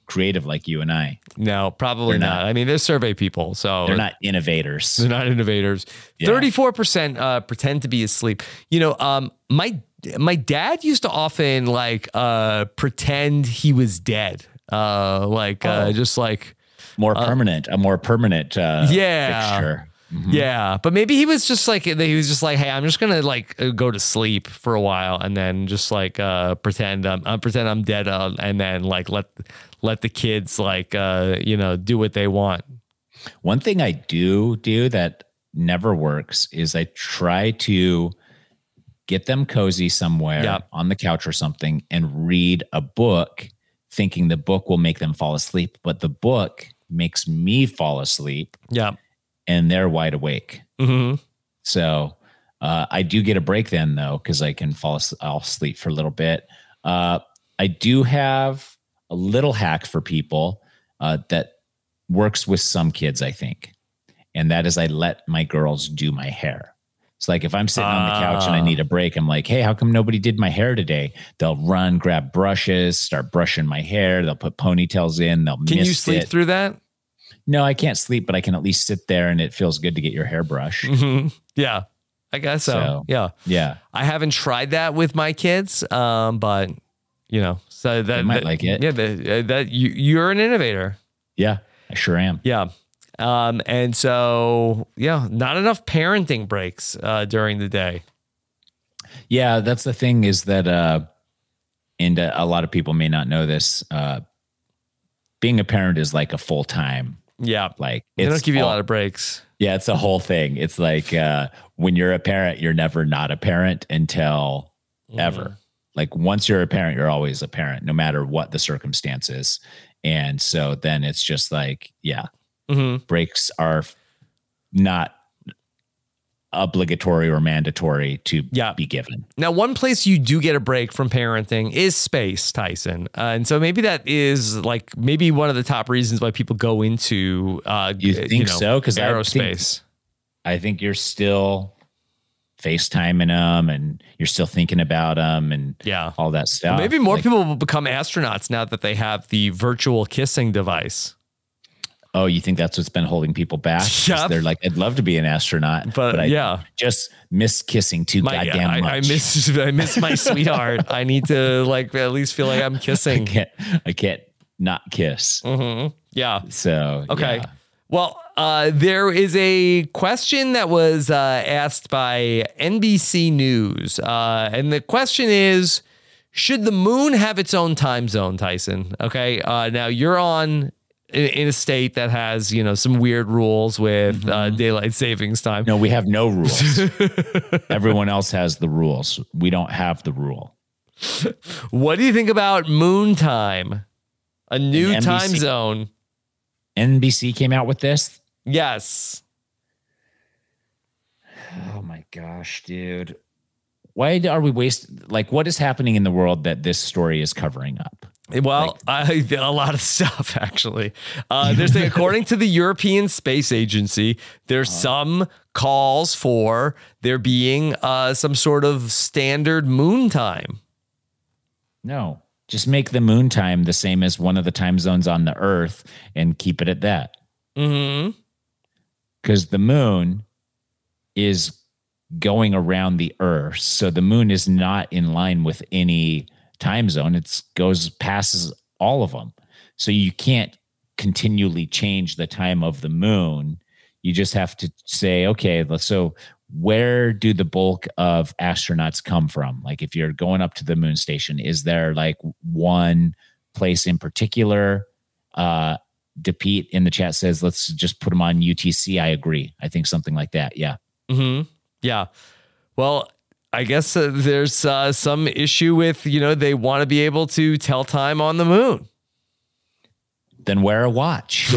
creative like you and I. No, probably They're not. not. I mean, they're survey people, so They're not innovators. They're not innovators. Yeah. thirty-four percent uh, pretend to be asleep. You know, um, my my dad used to often like uh, pretend he was dead. Uh, like uh, Oh. just like More uh, permanent, a more permanent uh, yeah. fixture. Mhm. Yeah, but maybe he was just like he was just like, hey, I'm just gonna like uh, go to sleep for a while and then just like uh, pretend I'm uh, pretend I'm dead uh, and then like let let the kids like uh, you know do what they want. One thing I do do that never works is I try to get them cozy somewhere Yeah. on the couch or something and read a book, thinking the book will make them fall asleep, but the book makes me fall asleep. Yeah. And they're wide awake. Mm-hmm. So uh, I do get a break then, though, because I can fall as- I'll sleep for a little bit. Uh, I do have a little hack for people uh, that works with some kids, I think. And that is I let my girls do my hair. It's like if I'm sitting on the couch and I need a break, I'm like, hey, how come nobody did my hair today? They'll run, grab brushes, start brushing my hair. They'll put ponytails in. They'll Can you mist sleep it. through that? No, I can't sleep, but I can at least sit there and it feels good to get your hair brushed. Mm-hmm. Yeah, I guess so. So, yeah, yeah. I haven't tried that with my kids, um, but you know, so that They might that- like it. Yeah, that, uh, that you you're an innovator. Yeah, I sure am. Yeah, um, and so yeah, not enough parenting breaks uh, during the day. Yeah, that's the thing is that, uh, and uh, a lot of people may not know this. Uh, being a parent is like a full time. Yeah, like they don't it's give you a all- lot of breaks. Yeah, it's a whole thing. It's like uh, when you're a parent, you're never not a parent until ever. Like once you're a parent, you're always a parent, no matter what the circumstances. And so then it's just like, yeah, Mm-hmm. breaks are not obligatory or mandatory to Yeah. be given. Now, one place you do get a break from parenting is space, Tyson. Uh, and so maybe that is like maybe one of the top reasons why people go into uh, You think know, so? Because aerospace. I think you're still FaceTiming them and you're still thinking about them and yeah. all that stuff. Maybe more Like, people will become astronauts now that they have the virtual kissing device. oh, you think that's what's been holding people back? 'Cause Yep. They're like, I'd love to be an astronaut, But, but, I yeah. just miss kissing too My, goddamn I, much. I miss I miss my sweetheart. I need to like at least feel like I'm I kissing. can't, I can't not kiss. Mm-hmm. Yeah. So, Okay. yeah. Well, uh, there is a question that was uh, asked by N B C News. Uh, and the question is, should the moon have its own time zone, Tyson? Okay. Uh, now you're on in, in a state that has, you know, some weird rules with Mm-hmm. uh, daylight savings time. No, we have no rules. Everyone else has the rules. We don't have the rule. What do you think about moon time? A new And N B C time zone. N B C came out with this. Yes. Oh my gosh, dude. Why are we wasting? Like, what is happening in the world that this story is covering up? Well, I, a lot of stuff, actually. Uh, they're saying, according to the European Space Agency, there's some calls for there being uh, some sort of standard moon time. No, just make the moon time the same as one of the time zones on the Earth and keep it at that. Mm-hmm. Because the moon is going around the Earth. So the moon is not in line with any time zone. It goes passes all of them. So you can't continually change the time of the moon. You just have to say, okay, let's, so where do the bulk of astronauts come from? Like if you're going up to the moon station, is there like one place in particular? Uh, DePete in the chat says, let's just put them on U T C. I agree. I think something like that. Yeah. Mm-hmm. Yeah. Well, I guess uh, there's uh, some issue with, you know, they want to be able to tell time on the moon. Then wear a watch.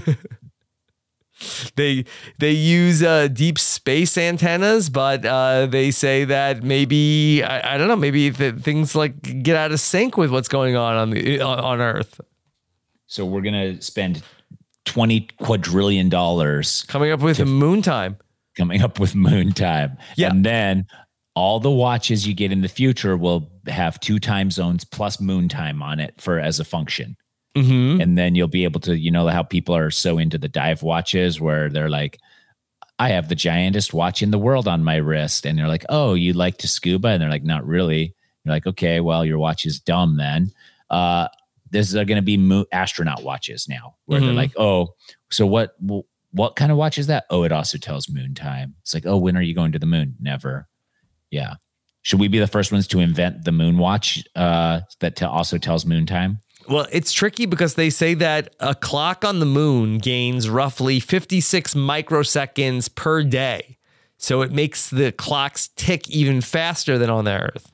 They they use uh, deep space antennas, but uh, they say that maybe I, I don't know, maybe th- things like get out of sync with what's going on on the on Earth. So we're gonna spend twenty quadrillion dollars coming up with moon time. Coming up with moon time, yeah, and then all the watches you get in the future will have two time zones plus moon time on it for as a function. Mm-hmm. And then you'll be able to, you know, how people are so into the dive watches where they're like, I have the giantest watch in the world on my wrist. And they're like, oh, you like to scuba? And they're like, not really. You're like, okay, well, your watch is dumb then. Uh, There's going to be moon, astronaut watches now where mm-hmm. they're like, oh, so what, what kind of watch is that? Oh, it also tells moon time. It's like, oh, when are you going to the moon? Never. Yeah. Should we be the first ones to invent the moon watch uh, that te- also tells moon time? Well, it's tricky because they say that a clock on the moon gains roughly fifty-six microseconds per day. So it makes the clocks tick even faster than on the Earth.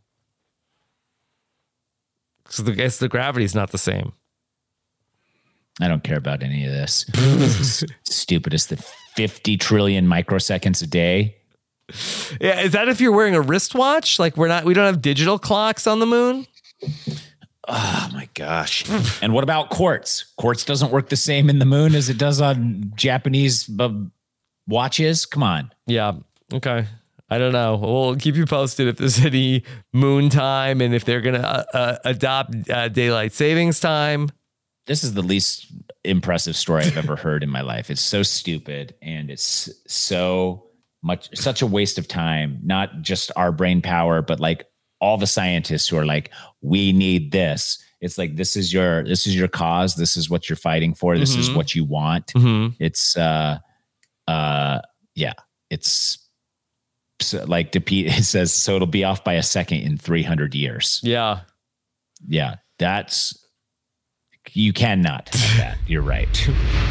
So I guess the gravity is not the same. I don't care about any of this. This is stupidest. The fifty trillion microseconds a day. Yeah, is that if you're wearing a wristwatch? Like we're not, we don't have digital clocks on the moon. Oh my gosh! And what about quartz? Quartz doesn't work the same in the moon as it does on Japanese uh, watches. Come on. Yeah. Okay. I don't know. We'll keep you posted if there's any moon time and if they're going to uh, uh, adopt uh, daylight savings time. This is the least impressive story I've ever heard in my life. It's so stupid and it's so much, such a waste of time. Not just our brain power, but like all the scientists who are like, we need this. It's like, this is your, this is your cause. This is what you're fighting for. This mm-hmm. is what you want. Mm-hmm. It's, uh, uh, yeah, it's, So like Depete, it says, so it'll be off by a second in three hundred years. Yeah. Yeah. That's, you cannot have that. You're right.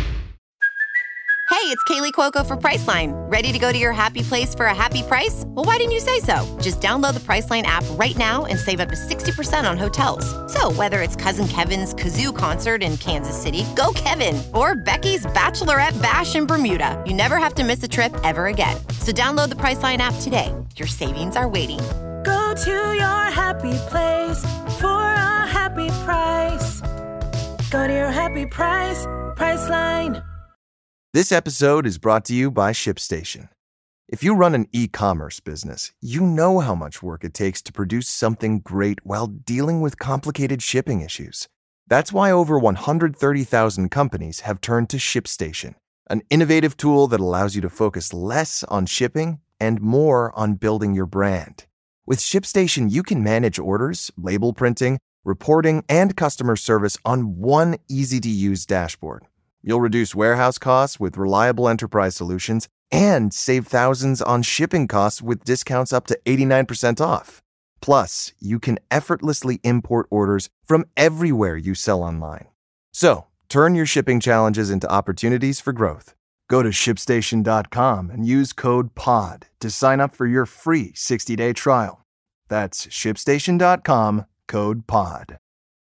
Hey, it's Kaylee Cuoco for Priceline. Ready to go to your happy place for a happy price? Well, why didn't you say so? Just download the Priceline app right now and save up to sixty percent on hotels. So whether it's Cousin Kevin's Kazoo Concert in Kansas City, go Kevin, or Becky's Bachelorette Bash in Bermuda, you never have to miss a trip ever again. So download the Priceline app today. Your savings are waiting. Go to your happy place for a happy price. Go to your happy price, Priceline. This episode is brought to you by ShipStation. If you run an e-commerce business, you know how much work it takes to produce something great while dealing with complicated shipping issues. That's why over one hundred thirty thousand companies have turned to ShipStation, an innovative tool that allows you to focus less on shipping and more on building your brand. With ShipStation, you can manage orders, label printing, reporting, and customer service on one easy-to-use dashboard. You'll reduce warehouse costs with reliable enterprise solutions and save thousands on shipping costs with discounts up to eighty-nine percent off. Plus, you can effortlessly import orders from everywhere you sell online. So, turn your shipping challenges into opportunities for growth. Go to ship station dot com and use code P O D to sign up for your free sixty-day trial. That's ship station dot com, code P O D.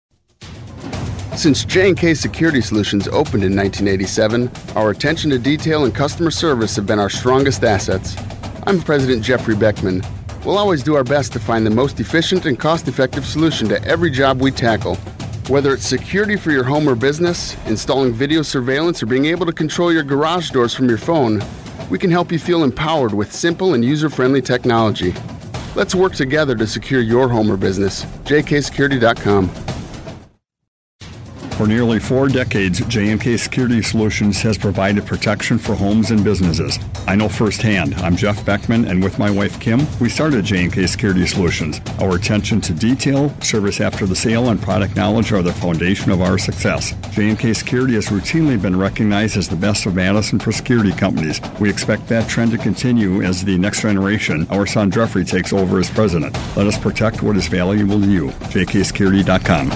Since J and K Security Solutions opened in nineteen eighty-seven, our attention to detail and customer service have been our strongest assets. I'm President Jeffrey Beckman. We'll always do our best to find the most efficient and cost-effective solution to every job we tackle. Whether it's security for your home or business, installing video surveillance, or being able to control your garage doors from your phone, we can help you feel empowered with simple and user-friendly technology. Let's work together to secure your home or business. J K security dot com. For nearly four decades, J and K Security Solutions has provided protection for homes and businesses. I know firsthand. I'm Jeff Beckman, and with my wife, Kim, we started J and K Security Solutions. Our attention to detail, service after the sale, and product knowledge are the foundation of our success. J and K Security has routinely been recognized as the best of Madison for security companies. We expect that trend to continue as the next generation, our son Jeffrey, takes over as president. Let us protect what is valuable to you. J K security dot com.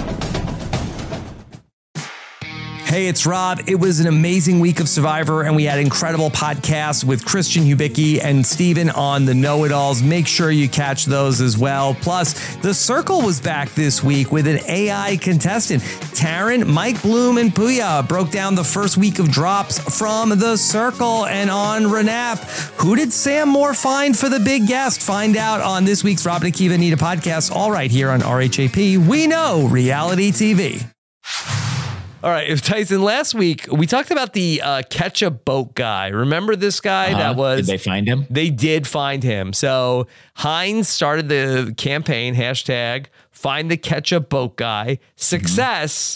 Hey, it's Rob. It was an amazing week of Survivor, and we had incredible podcasts with Christian Hubicki and Steven on the Know-It-Alls. Make sure you catch those as well. Plus, The Circle was back this week with an A I contestant. Taryn, Mike Bloom, and Puya broke down the first week of drops from The Circle. And on Renap, who did Sam Moore find for the big guest? Find out on this week's Rob and Akiva Need a Podcast, all right here on R H A P. We know reality T V. All right, if Tyson, last week we talked about the uh, catch a boat guy. Remember this guy uh-huh. that was... Did they find him? They did find him. So Heinz started the campaign, hashtag find the catch a boat guy. Success.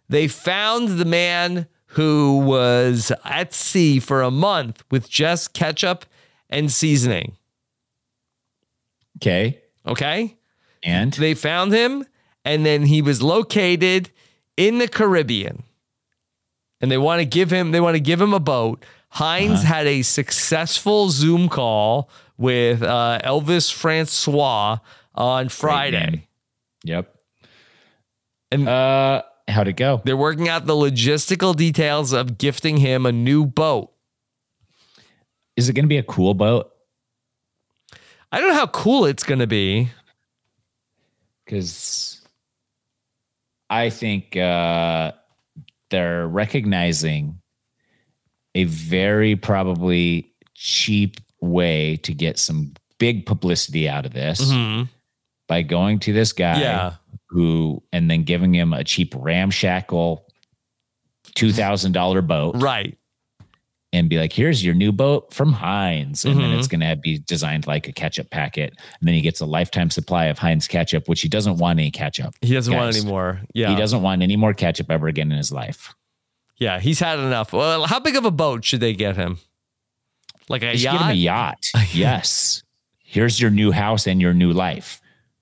they found the man who was at sea for a month with just ketchup and seasoning. Okay. Okay. And they found him, and then he was located in the Caribbean. And they want to give him, they want to give him a boat. Heinz uh-huh. had a successful Zoom call with uh, Elvis Francois on Friday. Yep. And uh, how'd it go? They're working out the logistical details of gifting him a new boat. Is it going to be a cool boat? I don't know how cool it's going to be. Because I think uh, they're recognizing a very probably cheap way to get some big publicity out of this mm-hmm. by going to this guy yeah. who, and then giving him a cheap ramshackle two thousand dollars boat. Right. And be like, here's your new boat from Heinz. And mm-hmm. then it's going to be designed like a ketchup packet. And then he gets a lifetime supply of Heinz ketchup, which he doesn't want any ketchup. He doesn't guys. want any more. Yeah. He doesn't want any more ketchup ever again in his life. Yeah. He's had enough. Well, how big of a boat should they get him? Like a Just yacht? Get him a yacht. Yes. Here's your new house and your new life.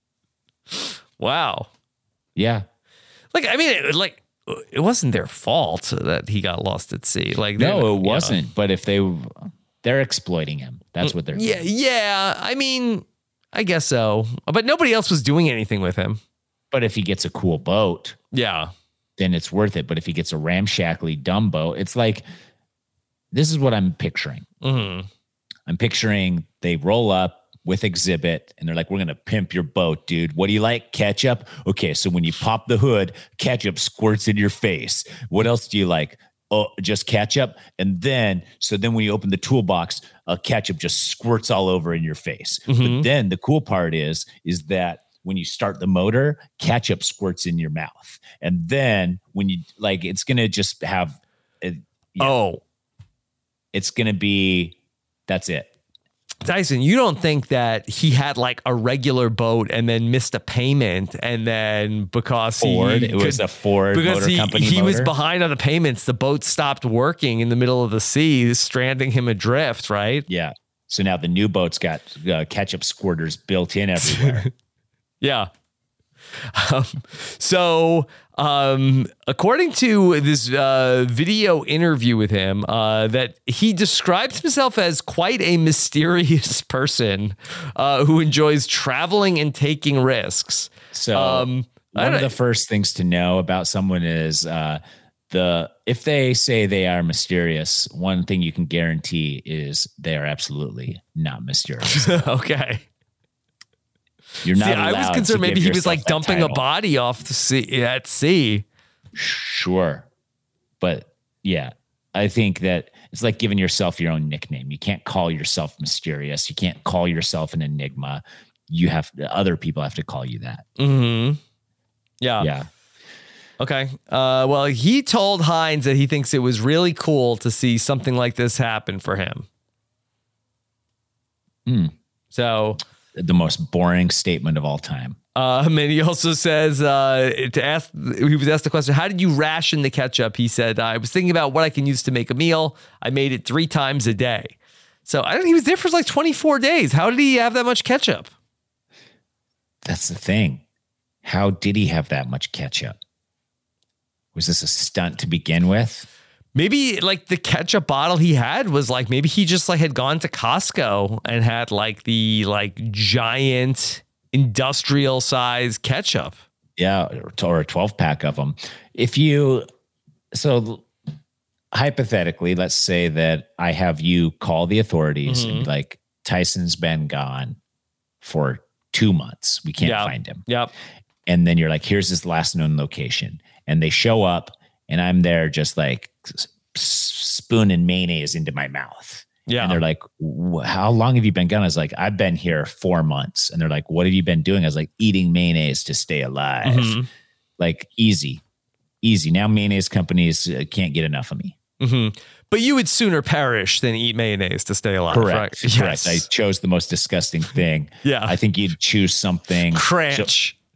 Wow. Yeah. Like, I mean, it, like, it wasn't their fault that he got lost at sea. Like, no, it wasn't. Know. But if they, they're exploiting him. That's what they're yeah, doing. Yeah. I mean, I guess so. But nobody else was doing anything with him. But if he gets a cool boat, yeah, then it's worth it. But if he gets a ramshackly dumb boat, it's like, this is what I'm picturing. Mm-hmm. I'm picturing they roll up with exhibit and they're like, we're going to pimp your boat, dude. What do you like? Ketchup? Okay. So when you pop the hood, ketchup squirts in your face. What else do you like? Oh, just ketchup. And then, so then when you open the toolbox, uh, ketchup just squirts all over in your face. Mm-hmm. But then the cool part is, is that when you start the motor, ketchup squirts in your mouth. And then when you like, it's going to just have, uh, yeah, oh, it's going to be, that's it. Tyson, you don't think that he had like a regular boat and then missed a payment, and then because Ford, he it was could, a Ford because Motor he, Company he motor? was behind on the payments, the boat stopped working in the middle of the sea, stranding him adrift, right? Yeah. So now the new boat's got uh, ketchup squirters built in everywhere. Yeah. Um, so, um, according to this uh, video interview with him, uh, that he describes himself as quite a mysterious person uh, who enjoys traveling and taking risks. So, um, one of the first things to know about someone is uh, the if they say they are mysterious, one thing you can guarantee is they are absolutely not mysterious. Okay. You're not. See, I was concerned maybe he was like dumping title. a body off the sea at sea. Sure. But yeah, I think that it's like giving yourself your own nickname. You can't call yourself mysterious. You can't call yourself an enigma. You have other people have to call you that. Mm-hmm. Yeah. Yeah. Okay. Uh, well, he told Heinz that he thinks it was really cool to see something like this happen for him. Hmm. So the most boring statement of all time. Um, and he also says uh, to ask, he was asked the question, how did you ration the ketchup? He said, I was thinking about what I can use to make a meal. I made it three times a day. So I don't, he was there for like twenty-four days. How did he have that much ketchup? That's the thing. How did he have that much ketchup? Was this a stunt to begin with? Maybe like the ketchup bottle he had was like, maybe he just like had gone to Costco and had like the like giant industrial size ketchup. Yeah. Or a twelve pack of them. If you, so hypothetically, let's say that I have you call the authorities Mm-hmm. and be like, Tyson's been gone for two months. We can't Yep. find him. Yep. And then you're like, here's his last known location. And they show up and I'm there just like s- spooning mayonnaise into my mouth. Yeah. And they're like, how long have you been gone? I was like, I've been here four months. And they're like, what have you been doing? I was like, eating mayonnaise to stay alive. Mm-hmm. Like easy, easy. Now mayonnaise companies uh, can't get enough of me. Mm-hmm. But you would sooner perish than eat mayonnaise to stay alive. Correct. Right? Correct. Yes. I chose the most disgusting thing. Yeah. I think you'd choose something. Cranch.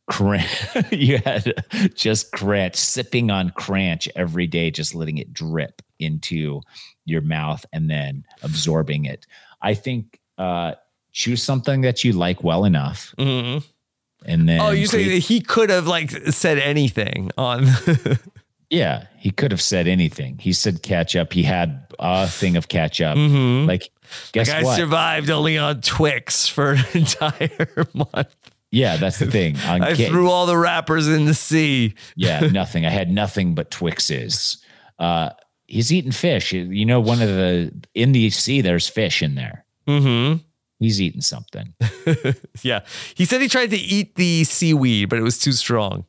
Cran- you had just Cranch, sipping on Cranch every day, just letting it drip into your mouth and then absorbing it. I think uh, choose something that you like well enough. Mm-hmm. And then, oh, you say that he could have like said anything on. Yeah, he could have said anything. He said ketchup. He had a thing of ketchup. Mm-hmm. Like, guess like I what? survived only on Twix for an entire month. Yeah, that's the thing. On I K- threw all the wrappers in the sea. Yeah, nothing. I had nothing but Twixes. Uh, he's eating fish. You know, one of the, in the sea, there's fish in there. Mm-hmm. He's eating something. Yeah. He said he tried to eat the seaweed, but it was too strong.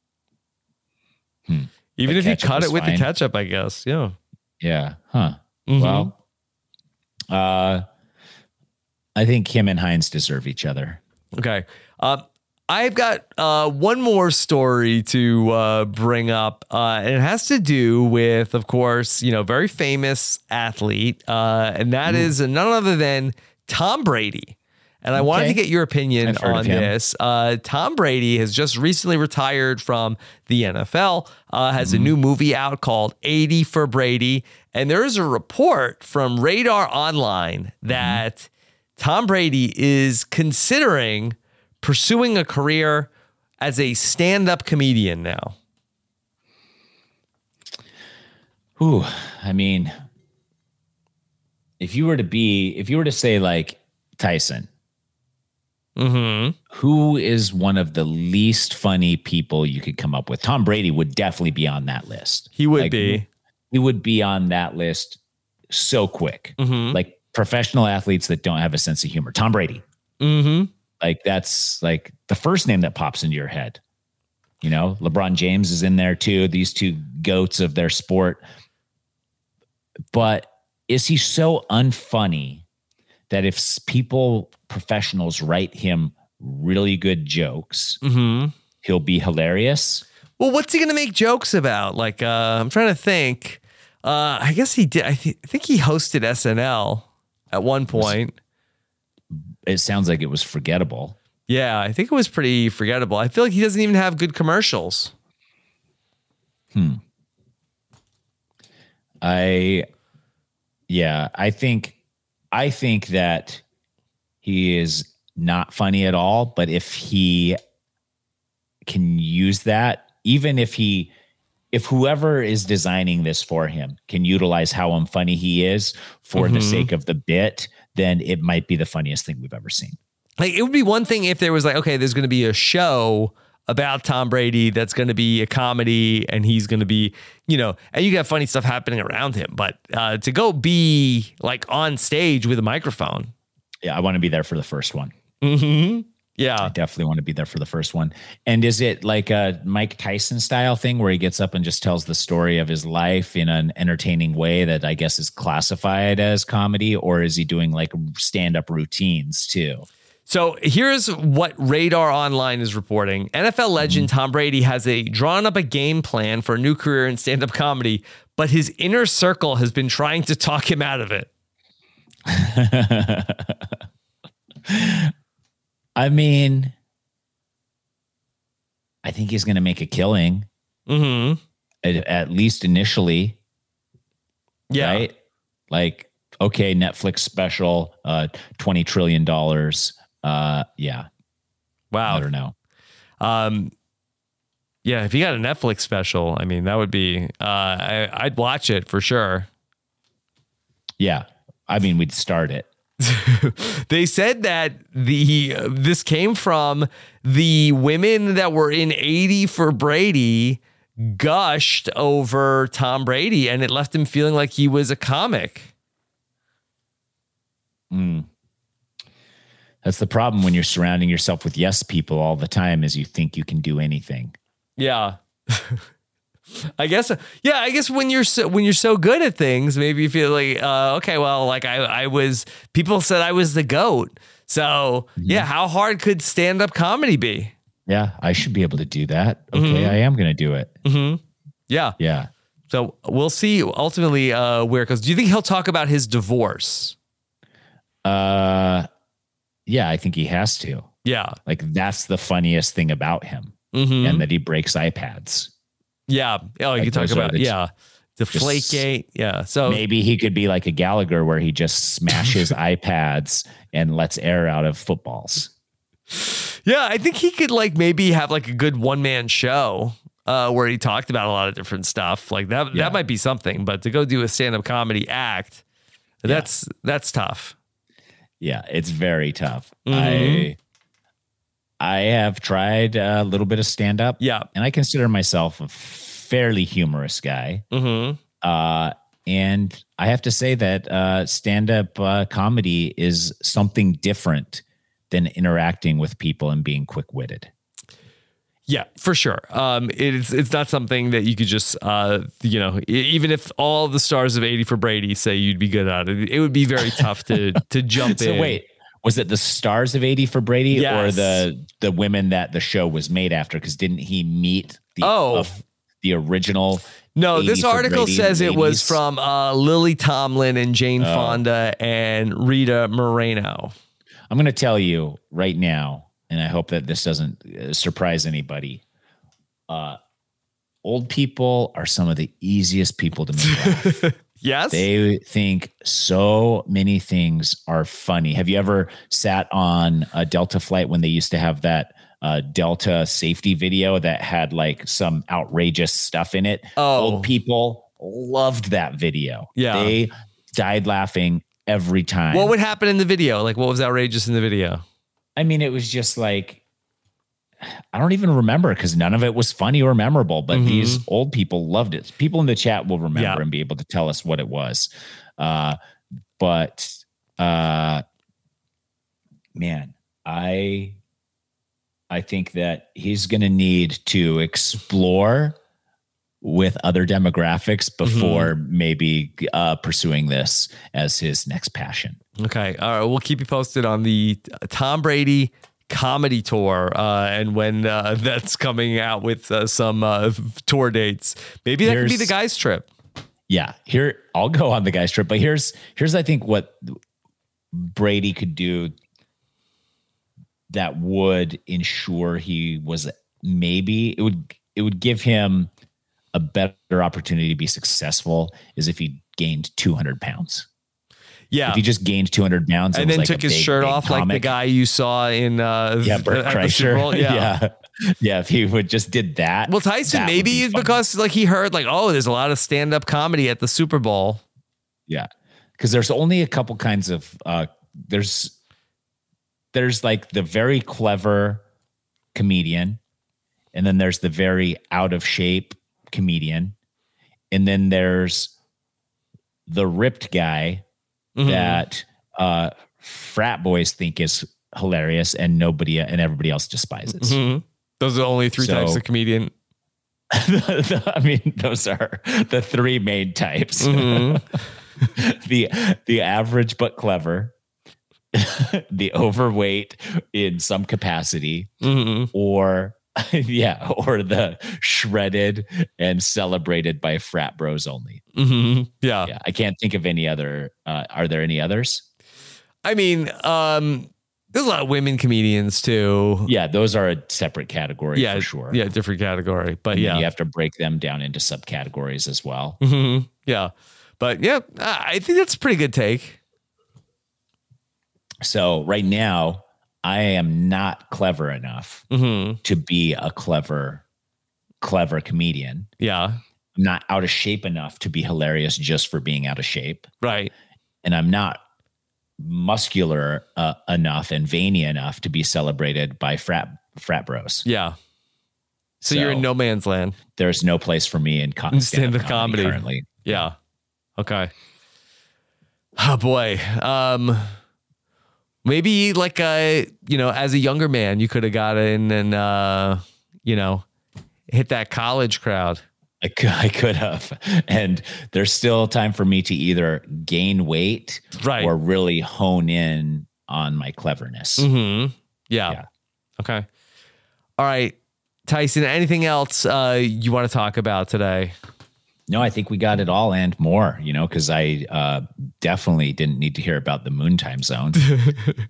Hmm. Even The if he ketchup cut was it with fine. the ketchup, I guess. Yeah. Yeah. Huh. Mhm. Well, uh, I think him and Heinz deserve each other. Okay. Uh, I've got uh, one more story to uh, bring up, uh, and it has to do with, of course, you know, very famous athlete, uh, and that is none other than Tom Brady. And I wanted Okay. to get your opinion I've heard of on him. this. Uh, Tom Brady has just recently retired from the N F L, uh, has Mm-hmm. a new movie out called eighty for Brady. And there is a report from Radar Online that Mm-hmm. Tom Brady is considering pursuing a career as a stand-up comedian now. Ooh, I mean, if you were to be, if you were to say like Tyson, Mm-hmm. who is one of the least funny people you could come up with? Tom Brady would definitely be on that list. He would Like, be. He would be on that list so quick. Mhm. Like professional athletes that don't have a sense of humor. Tom Brady. Mm-hmm. Like that's like the first name that pops into your head. You know, LeBron James is in there too. These two goats of their sport. But is he so unfunny that if s- people, professionals, write him really good jokes, Mm-hmm. he'll be hilarious? Well, what's he going to make jokes about? Like, uh, I'm trying to think. Uh, I guess he did. I, th- I think he hosted S N L at one point. It sounds like it was forgettable. Yeah, I think it was pretty forgettable. I feel like he doesn't even have good commercials. Hmm. I, yeah, I think, I think that he is not funny at all, but if he can use that, even if he, if whoever is designing this for him can utilize how unfunny he is for the Mhm. sake of the bit, then it might be the funniest thing we've ever seen. Like, it would be one thing if there was like, okay, there's going to be a show about Tom Brady that's going to be a comedy and he's going to be, you know, and you got funny stuff happening around him. But uh, to go be like on stage with a microphone. Yeah, I want to be there for the first one. Mm-hmm. Yeah. I definitely want to be there for the first one. And is it like a Mike Tyson style thing where he gets up and just tells the story of his life in an entertaining way that I guess is classified as comedy? Or is he doing like stand-up routines too? So here's what Radar Online is reporting. N F L legend Tom Brady has a drawn up a game plan for a new career in stand-up comedy, but his inner circle has been trying to talk him out of it. I mean, I think he's going to make a killing. Mm-hmm. At, at least initially. Yeah. Right? Like, okay, Netflix special, uh, twenty trillion dollars. Uh, yeah. Wow. I don't know. Um, yeah, if you got a Netflix special, I mean, that would be, uh, I, I'd watch it for sure. Yeah. I mean, we'd start it. They said that the uh, this came from the women that were in eighty for Brady gushed over Tom Brady, and it left him feeling like he was a comic. Mm. That's the problem when you're surrounding yourself with yes people all the time, is you think you can do anything. Yeah. I guess, yeah, I guess when you're so, when you're so good at things, maybe you feel like, uh, okay, well, like I, I was, people said I was the GOAT. So yeah, how hard could stand-up comedy be? Yeah, I should be able to do that. Okay, Mhm. I am going to do it. Mm-hmm. Yeah. Yeah. So we'll see ultimately uh, where it goes. Do you think he'll talk about his divorce? Uh, yeah, I think he has to. Yeah. Like that's the funniest thing about him. Mm-hmm. And that he breaks iPads. Yeah. Oh, Like you talk those are about, the- yeah. Deflategate. Yeah. So maybe he could be like a Gallagher where he just smashes iPads and lets air out of footballs. Yeah, I think he could like maybe have like a good one man show uh, where he talked about a lot of different stuff. Like that, Yeah. that might be something. But to go do a stand up comedy act, that's that's tough. Yeah, it's very tough. Mhm. I I have tried a little bit of stand up. Yeah, and I consider myself a fairly humorous guy. Mm-hmm. Uh, and I have to say that uh, stand up uh, comedy is something different than interacting with people and being quick witted. Yeah, for sure. Um, it's it's not something that you could just, uh, you know, e- even if all the stars of eighty for Brady say you'd be good at it, it would be very tough to to jump So in. wait, was it the stars of eighty for Brady or Yes. the the women that the show was made after? Because didn't he meet the Oh. of the original? No, eighty this for article Brady says it was ladies? from uh, Lily Tomlin and Jane Oh. Fonda and Rita Moreno. I'm going to tell you right now, and I hope that this doesn't uh, surprise anybody. Uh, old people are some of the easiest people to make laugh. Yes. They think so many things are funny. Have you ever sat on a Delta flight when they used to have that uh, Delta safety video that had like some outrageous stuff in it? Oh. Old people loved that video. Yeah. They died laughing every time. What would happen in the video? Like, what was outrageous in the video? I mean, it was just like, I don't even remember because none of it was funny or memorable, but Mhm. these old people loved it. People in the chat will remember Yeah. and be able to tell us what it was. Uh, but uh, man, I I think that he's going to need to explore with other demographics before maybe uh, pursuing this as his next passion. Okay. All right. We'll keep you posted on the Tom Brady comedy tour uh, and when uh, that's coming out with uh, some uh, tour dates. Maybe that could be Here's- the guys trip. Yeah, here I'll go on the guys trip, but here's here's I think what Brady could do that would ensure he was maybe it would it would give him a better opportunity to be successful is if he gained two hundred pounds. Yeah. If he just gained two hundred pounds And was then like took a his big, shirt big off like the comic. guy you saw in uh, Yeah, Bert at the Super Bowl. Kreischer. Yeah. yeah. Yeah, if he would just did that. Well, Tyson, that would maybe be it's fun. because like he heard like, oh, there's a lot of stand-up comedy at the Super Bowl. Yeah. Because there's only a couple kinds of uh there's there's like the very clever comedian, and then there's the very out of shape comedian, and then there's the ripped guy Mhm. that uh frat boys think is hilarious and nobody and everybody else despises. Mhm. Those are the only three So- types of comedian. I mean, those are the three main types. Mhm. the the average but clever, the overweight in some capacity, Mhm. or yeah, or the shredded and celebrated by frat bros only. Mhm. Yeah. Yeah, I can't think of any other. Uh, are there any others? I mean, um, there's a lot of women comedians too. Yeah, those are a separate category Yeah, for sure. Yeah, different category. But And then yeah. you have to break them down into subcategories as well. Mhm. Yeah. But yeah, I think that's a pretty good take. So right now, I am not clever enough Mhm. to be a clever, clever comedian. Yeah. I'm not out of shape enough to be hilarious just for being out of shape. Right. And I'm not muscular uh, enough and veiny enough to be celebrated by frat frat bros. Yeah. So, you're in no man's land. There's no place for me in co- In stand-up stand-up comedy. currently. Yeah. Okay. Oh boy. Um maybe like uh you know, as a younger man, you could have got in and uh, you know, hit that college crowd. I could, I could have. And there's still time for me to either gain weight Right. or really hone in on my cleverness. Mm-hmm. Yeah. Okay. All right. Tyson, anything else uh, you want to talk about today? No, I think we got it all and more, you know, because I uh, definitely didn't need to hear about the moon time zone.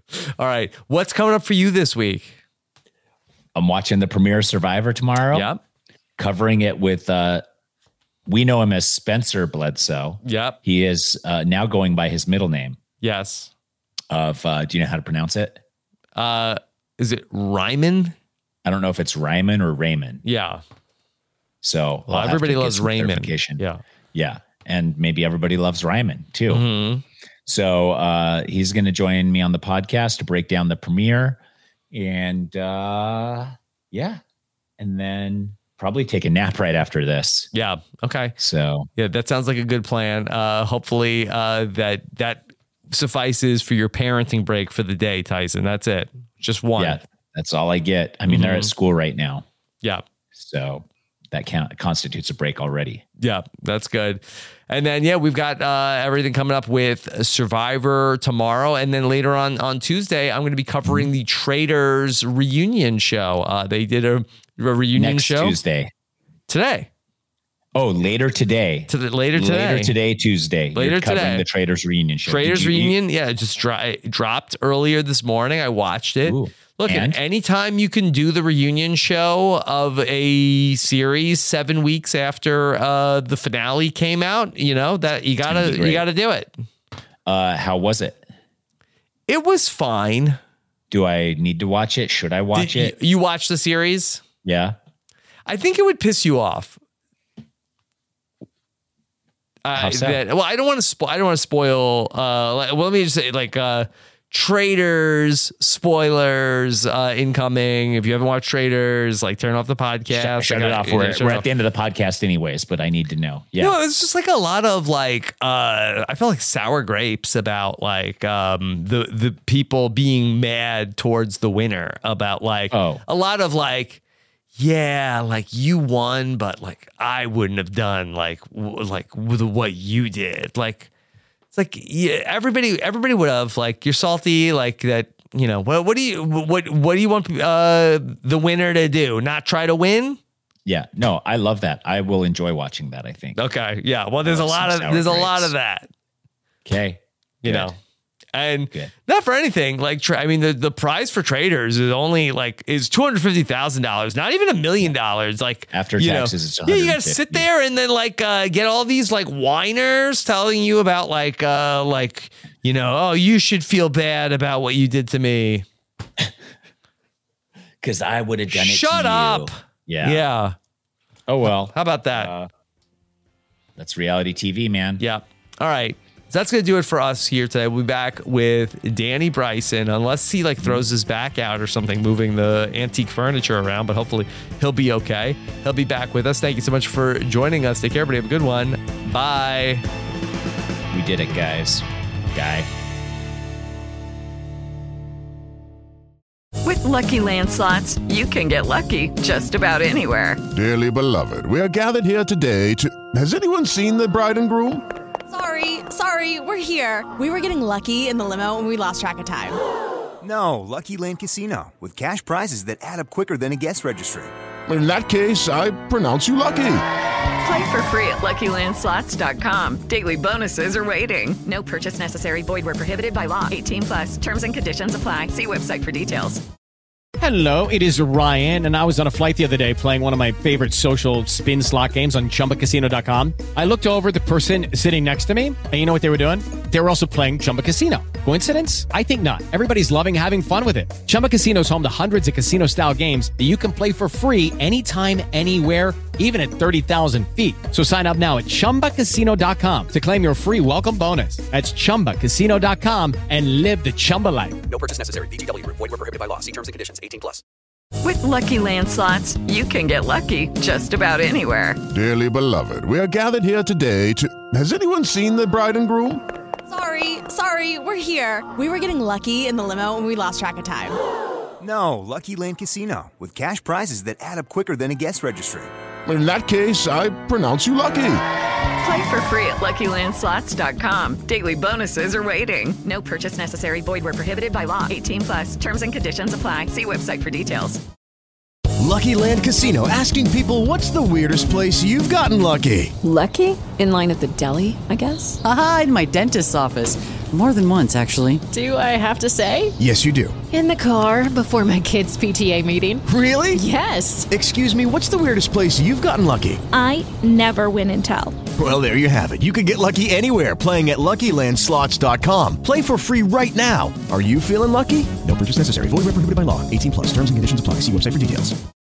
All right. What's coming up for you this week? I'm watching the premiere of Survivor tomorrow. Yep. Covering it with, uh, we know him as Spencer Bledsoe. Yep. He is uh, now going by his middle name. Yes. Of, uh, do you know how to pronounce it? Uh, is it Ryman? I don't know if it's Ryman or Raymond. Yeah. So well, everybody loves Raymond. Yeah. Yeah. And maybe everybody loves Ryman too. Mm-hmm. So uh, he's going to join me on the podcast to break down the premiere. And uh, yeah. And then probably take a nap right after this. Yeah. Okay. So yeah, that sounds like a good plan. Uh, hopefully uh, that that suffices for your parenting break for the day, Tyson. That's it. Just one. Yeah, that's all I get. I mean, mm-hmm. they're at school right now. Yeah. So that count, constitutes a break already. Yeah, that's good. And then, yeah, we've got uh, everything coming up with Survivor tomorrow. And then later on on Tuesday, I'm going to be covering the Traitors reunion show. Uh, they did a, a reunion Next show. Tuesday. Today. Oh, later today. To the, later today. Later today, Tuesday. Later You're covering today. the Traitors reunion show. Traitors you, reunion, yeah, it just dry, dropped earlier this morning. I watched it. Ooh. Look, And? anytime you can do the reunion show of a series seven weeks after uh, the finale came out, you know that you gotta you gotta do it. Uh, how was it? It was fine. Do I need to watch it? Should I watch Did, it? You, you watched the series? Yeah. I think it would piss you off. Uh, How so? that, well, I don't want to spoil. I don't want to spoil. Uh, like, well, let me just say, like, uh, Traitors spoilers uh, incoming. If you haven't watched Traitors, like, turn off the podcast. Shut, shut like, it off. yeah, We're, shut we're it at off. the end of the podcast, anyways. But I need to know. Yeah. No, it's just like a lot of like. Uh, I felt like sour grapes about like um, the the people being mad towards the winner about like oh. a lot of like. Yeah, like you won, but like I wouldn't have done like w- like with what you did. Like it's like yeah, everybody everybody would have like you're salty like that. You know what? What do you what what do you want uh, the winner to do? Not try to win? Yeah, no, I love that. I will enjoy watching that. I think. Okay, yeah. Well, there's a lot of sour there's a grapes. lot of that. Okay, you Good. know. And Good. not for anything, like tra- I mean, the, the prize for Traitors is only like is two hundred fifty thousand dollars, not even a million dollars. Like After you taxes, know, it's yeah, you got to one hundred fifty. sit there and then like uh, get all these like whiners telling you about like uh, like you know, oh, you should feel bad about what you did to me because I would have done it. Shut to up. You. Yeah. Yeah. Oh well. How about that? Uh, that's reality T V, man. Yeah. All right. So that's going to do it for us here today. We'll be back with Danny Bryson, unless he like throws his back out or something, moving the antique furniture around, but hopefully he'll be okay. He'll be back with us. Thank you so much for joining us. Take care, everybody. Have a good one. Bye. We did it, guys. Guy. With Lucky Land Slots, you can get lucky just about anywhere. Dearly beloved, we are gathered here today to... Has anyone seen the bride and groom? Sorry, sorry, we're here. We were getting lucky in the limo and we lost track of time. No, Lucky Land Casino, with cash prizes that add up quicker than a guest registry. In that case, I pronounce you lucky. Play for free at Lucky Land Slots dot com. Daily bonuses are waiting. No purchase necessary. Void where prohibited by law. eighteen plus. Terms and conditions apply. See website for details. Hello, it is Ryan, and I was on a flight the other day playing one of my favorite social spin slot games on Chumba Casino dot com. I looked over at the person sitting next to me, and you know what they were doing? They were also playing Chumba Casino. Coincidence? I think not. Everybody's loving having fun with it. Chumba Casino is home to hundreds of casino-style games that you can play for free anytime, anywhere, even at thirty thousand feet. So sign up now at Chumba Casino dot com to claim your free welcome bonus. That's Chumba Casino dot com and live the Chumba life. No purchase necessary. V G W. Void where prohibited by law. See terms and conditions. eighteen plus. With Lucky Land Slots, you can get lucky just about anywhere. Dearly beloved, we are gathered here today to... Has anyone seen the bride and groom? Sorry, sorry, we're here. We were getting lucky in the limo and we lost track of time. No, Lucky Land Casino, with cash prizes that add up quicker than a guest registry. In that case, I pronounce you lucky. Play for free at Lucky Land Slots dot com. Daily bonuses are waiting. No purchase necessary. Void where prohibited by law. eighteen plus. Terms and conditions apply. See website for details. Lucky Land Casino, asking people, what's the weirdest place you've gotten lucky? Lucky? In line at the deli, I guess? Aha, in my dentist's office. More than once, actually. Do I have to say? Yes, you do. In the car before my kids' P T A meeting. Really? Yes. Excuse me, what's the weirdest place you've gotten lucky? I never win and tell. Well, there you have it. You can get lucky anywhere, playing at Lucky Land Slots dot com. Play for free right now. Are you feeling lucky? No purchase necessary. Void where prohibited by law. eighteen plus. Terms and conditions apply. See website for details.